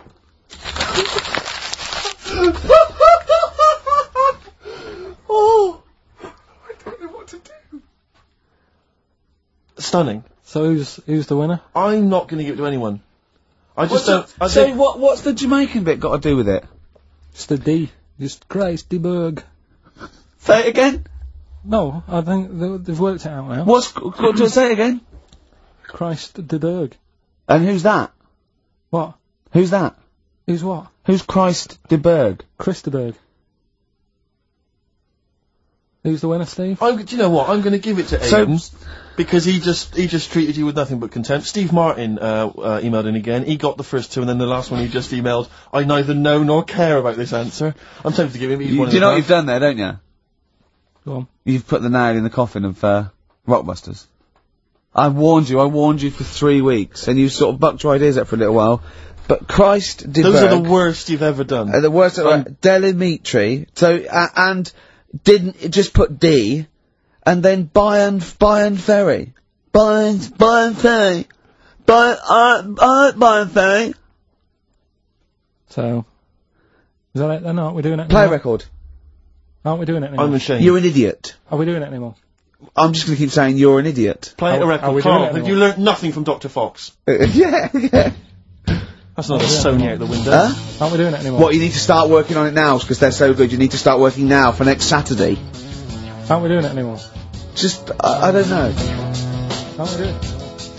Oh, I don't know what to do. Stunning. So who's the winner? I'm not going to give it to anyone. I just don't... What's the Jamaican bit got to do with it? It's the D. Just Christ de Berg. Say it again? No, I think they've worked it out now. Say it again? Christ de Berg. And who's that? What? Who's that? Who's what? Who's Christ de Berg? Chris de Berg. Who's the winner, Steve? Do you know what? I'm going to give it to Aiden. Because he just treated you with nothing but contempt. Steve Martin emailed in again. He got the first two, and then the last one he just emailed, I neither know nor care about this answer. I'm tempted to give him... Do you know what you've done there, don't you? Go on. You've put the nail in the coffin of Rockbusters. I warned you for 3 weeks, and you sort of bucked your ideas up for a little while. But Christ de Berg... Those are the worst you've ever done. The worst... Delimitri. So, and didn't... Just put D... And then Bayern Ferry. Bayern Ferry. Bayern Ferry. So, is that it then? Aren't we doing it Play anymore? record. Aren't we doing it anymore? I'm ashamed. You're an idiot. Are we doing it anymore? I'm just going to keep saying you're an idiot. Play a Are record. we Carl, doing it have you learnt nothing from Dr. Fox? Yeah. That's not a Sony out the window. Huh? Aren't we doing it anymore? What, you need to start working on it now, because they're so good. You need to start working now for next Saturday. Aren't we doing it anymore? Just, I don't know. Aren't we doing it?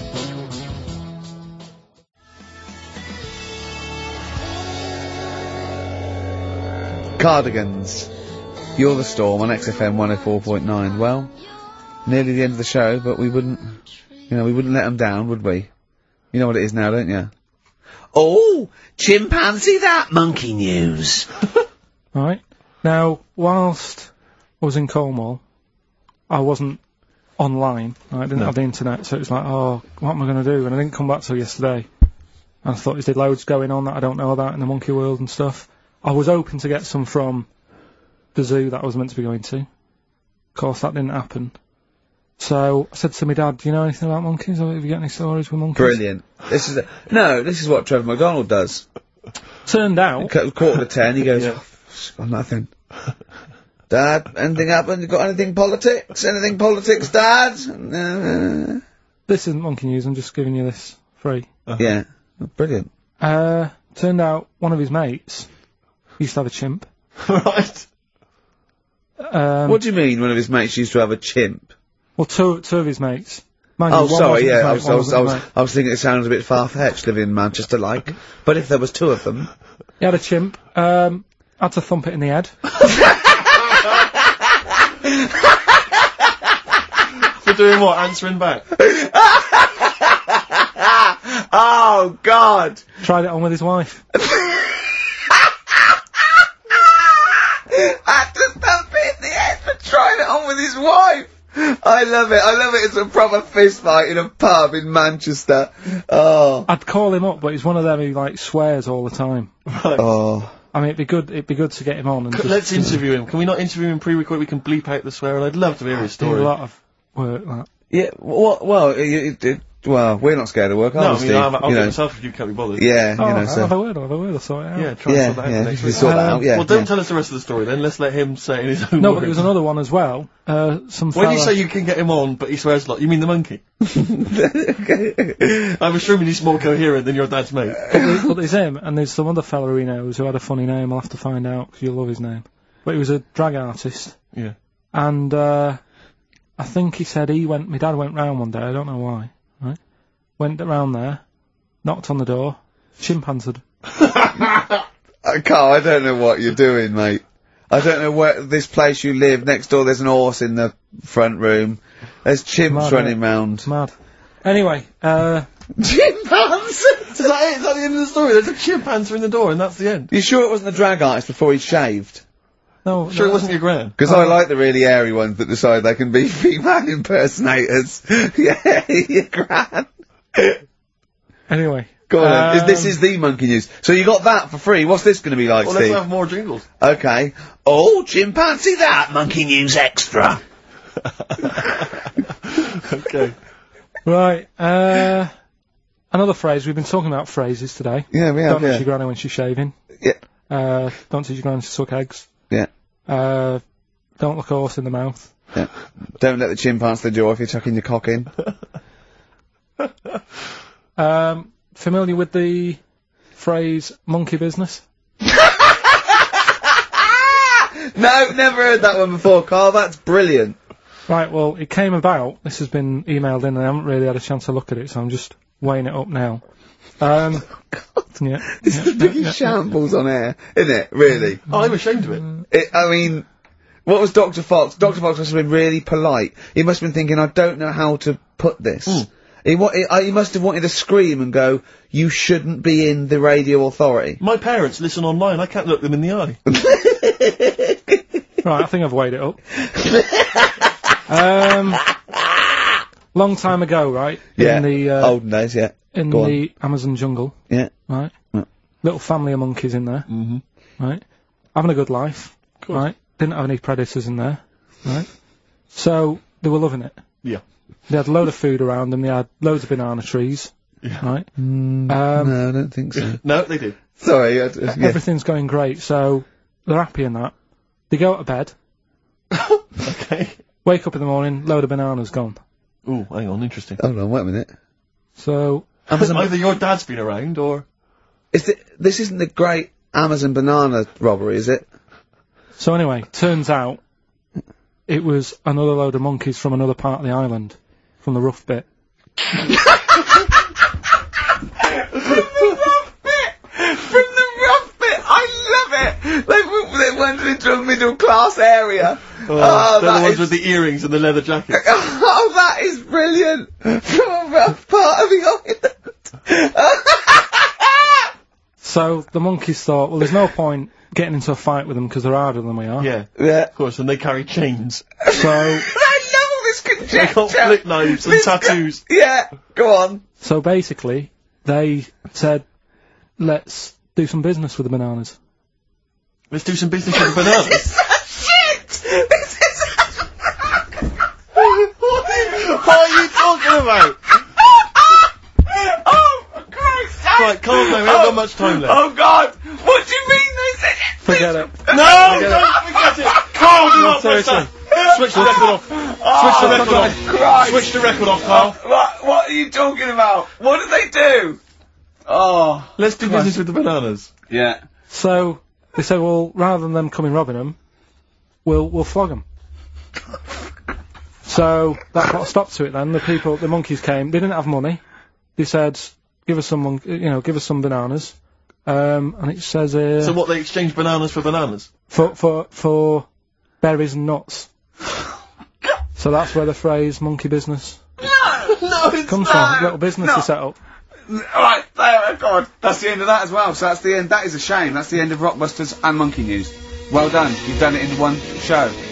Cardigans. You're the Storm on XFM 104.9. Well, nearly the end of the show, but we wouldn't let them down, would we? You know what it is now, don't you? Oh, chimpanzee that monkey news. Right. Now, whilst I was in Cornwall, I wasn't online. I didn't have the internet, so it was like, oh, what am I going to do? And I didn't come back till yesterday. And I thought there's loads going on that I don't know about in the monkey world and stuff. I was hoping to get some from the zoo that I was meant to be going to. Of course, that didn't happen. So I said to my dad, do you know anything about monkeys? Or have you got any stories with monkeys? Brilliant. This is what Trevor McDonald does. Turned out... Quarter to 10, he goes, oh, got nothing. Dad, anything happened? You got anything politics? Anything politics, Dad? This isn't monkey news, I'm just giving you this free. Yeah. Brilliant. Turned out one of his mates used to have a chimp. Right. What do you mean one of his mates used to have a chimp? Well, two of his mates. Mind Oh, you, one sorry, wasn't yeah, his mate, one wasn't his mate. I was thinking it sounds a bit far-fetched living in Manchester, like. But if there was two of them... He had a chimp, had to thump it in the head. For doing what? Answering back? Oh, God! Tried it on with his wife. Had to thump it in the head for trying it on with his wife! I love it. It's a proper fist fight in a pub in Manchester. Oh. I'd call him up, but he's one of them who, like, swears all the time. Right. Oh. I mean, it'd be good to get him on and just... Let's interview him. Can we not interview him pre-record? We can bleep out the swear, and I'd love to hear his do story. a lot of work, that. Yeah, well, we're not scared of work, No, are I we, mean, Steve? I'll You get know. myself if you can't be bothered. Yeah, Oh, you know, so... I'll have a word, I'll sort it out. Yeah, try and sort that out for next we week. sort that out, yeah. Well, don't yeah. tell us the rest of the story then. Let's let him say it in his own No, words. but there was another one as well. Some fella... When you say you can get him on, but he swears a lot, you mean the monkey? I'm assuming he's more coherent than your dad's mate. But there's him, and there's some other fella he knows who had a funny name. I'll have to find out, because you'll love his name. But he was a drag artist. Yeah. And, I think he said my dad went round one day, I don't know why, right? Went round there, knocked on the door, chimpanzeed. Carl, I don't know what you're doing, mate. I don't know where this place you live. Next door, there's an horse in the front room. There's chimps running round. It's mad. Anyway, Chimpanzee! Is that it? Is that the end of the story? There's a chimpanzee in the door, and that's the end. You sure it wasn't the drag artist before he shaved? no, Sure, it wasn't your gran. Because I like the really airy ones that decide they can be female impersonators. Yeah, your gran. Anyway. Go on then. This is the monkey news. So you got that for free. What's this going to be like, Well, let's Steve? have more jingles. Okay. Oh, chimpanzee that, monkey news extra. Okay. Right, another phrase. We've been talking about phrases today. Yeah, we have, Don't teach yeah. your granny when she's shaving. Yeah. Don't teach your granny to suck eggs. Yeah. Don't look a horse in the mouth. Yeah. Don't let the chimp answer the door if you're chucking your cock in. familiar with the phrase monkey business? No, never heard that one before, Carl. That's brilliant. Right, well, it came about. This has been emailed in and I haven't really had a chance to look at it, so I'm just weighing it up now. Yeah, This is the biggest shambles on air, isn't it? Really? I'm ashamed of it. I mean, what was Dr. Fox? Dr. Fox must have been really polite. He must have been thinking, I don't know how to put this. He must have wanted to scream and go, you shouldn't be in the radio authority. My parents listen online, I can't look them in the eye. Right, I think I've weighed it up. Long time ago, right? Yeah. In the, olden days, yeah. in Go the Amazon jungle. Yeah. Right? Yeah. Little family of monkeys in there. Mm-hmm. Right? Having a good life. Cool. Right? Didn't have any predators in there. Right? So, they were loving it. Yeah. They had a load of food around them. They had loads of banana trees. Yeah. Right? No, I don't think so. No, they do. Sorry, yeah. Everything's going great, so they're happy in that. They go to bed, Okay. wake up in the morning, load of bananas gone. Ooh, hang on, interesting. Hold on, wait a minute. So, Either your dad's been around, or... This isn't the great Amazon banana robbery, is it? so anyway, turns out it was another load of monkeys from another part of the island, from the rough bit. From the rough bit! I love it! They went into a middle class area. they're the ones with the earrings and the leather jackets. Oh, that is brilliant! From a rough part of the island. So, the monkeys thought, well, there's no point getting into a fight with them because they're harder than we are. Yeah, Yeah. of course, and they carry chains. So, I love all this conjecture! They got flip knives and tattoos. Yeah, go on. so basically, they said, let's do some business with the bananas. Let's do some business with the bananas. Shit! This is... What are you talking about? Oh, for Christ's sake! Right, calm down, we haven't got much time left. Oh, God! What do you mean they said it? Forget it. No, don't forget it! Calm down, seriously. Switch the record off. Switch the record off. Christ. Switch the record off, Carl. What are you talking about? What did they do? Oh. Let's do business with the bananas. Yeah. So, they said, well, rather than them coming robbing them, we'll flog them. So, that put a stop to it then. The monkeys came, they didn't have money. They said, give us some bananas. And it says here... So what, they exchange bananas for bananas? For berries and nuts. So that's where the phrase monkey business No, it's comes not. from. Little business No. they set up. Alright, there, God. That's the end of that as well. So that's the end. That is a shame. That's the end of Rockbusters and Monkey News. Well done. You've done it in one show.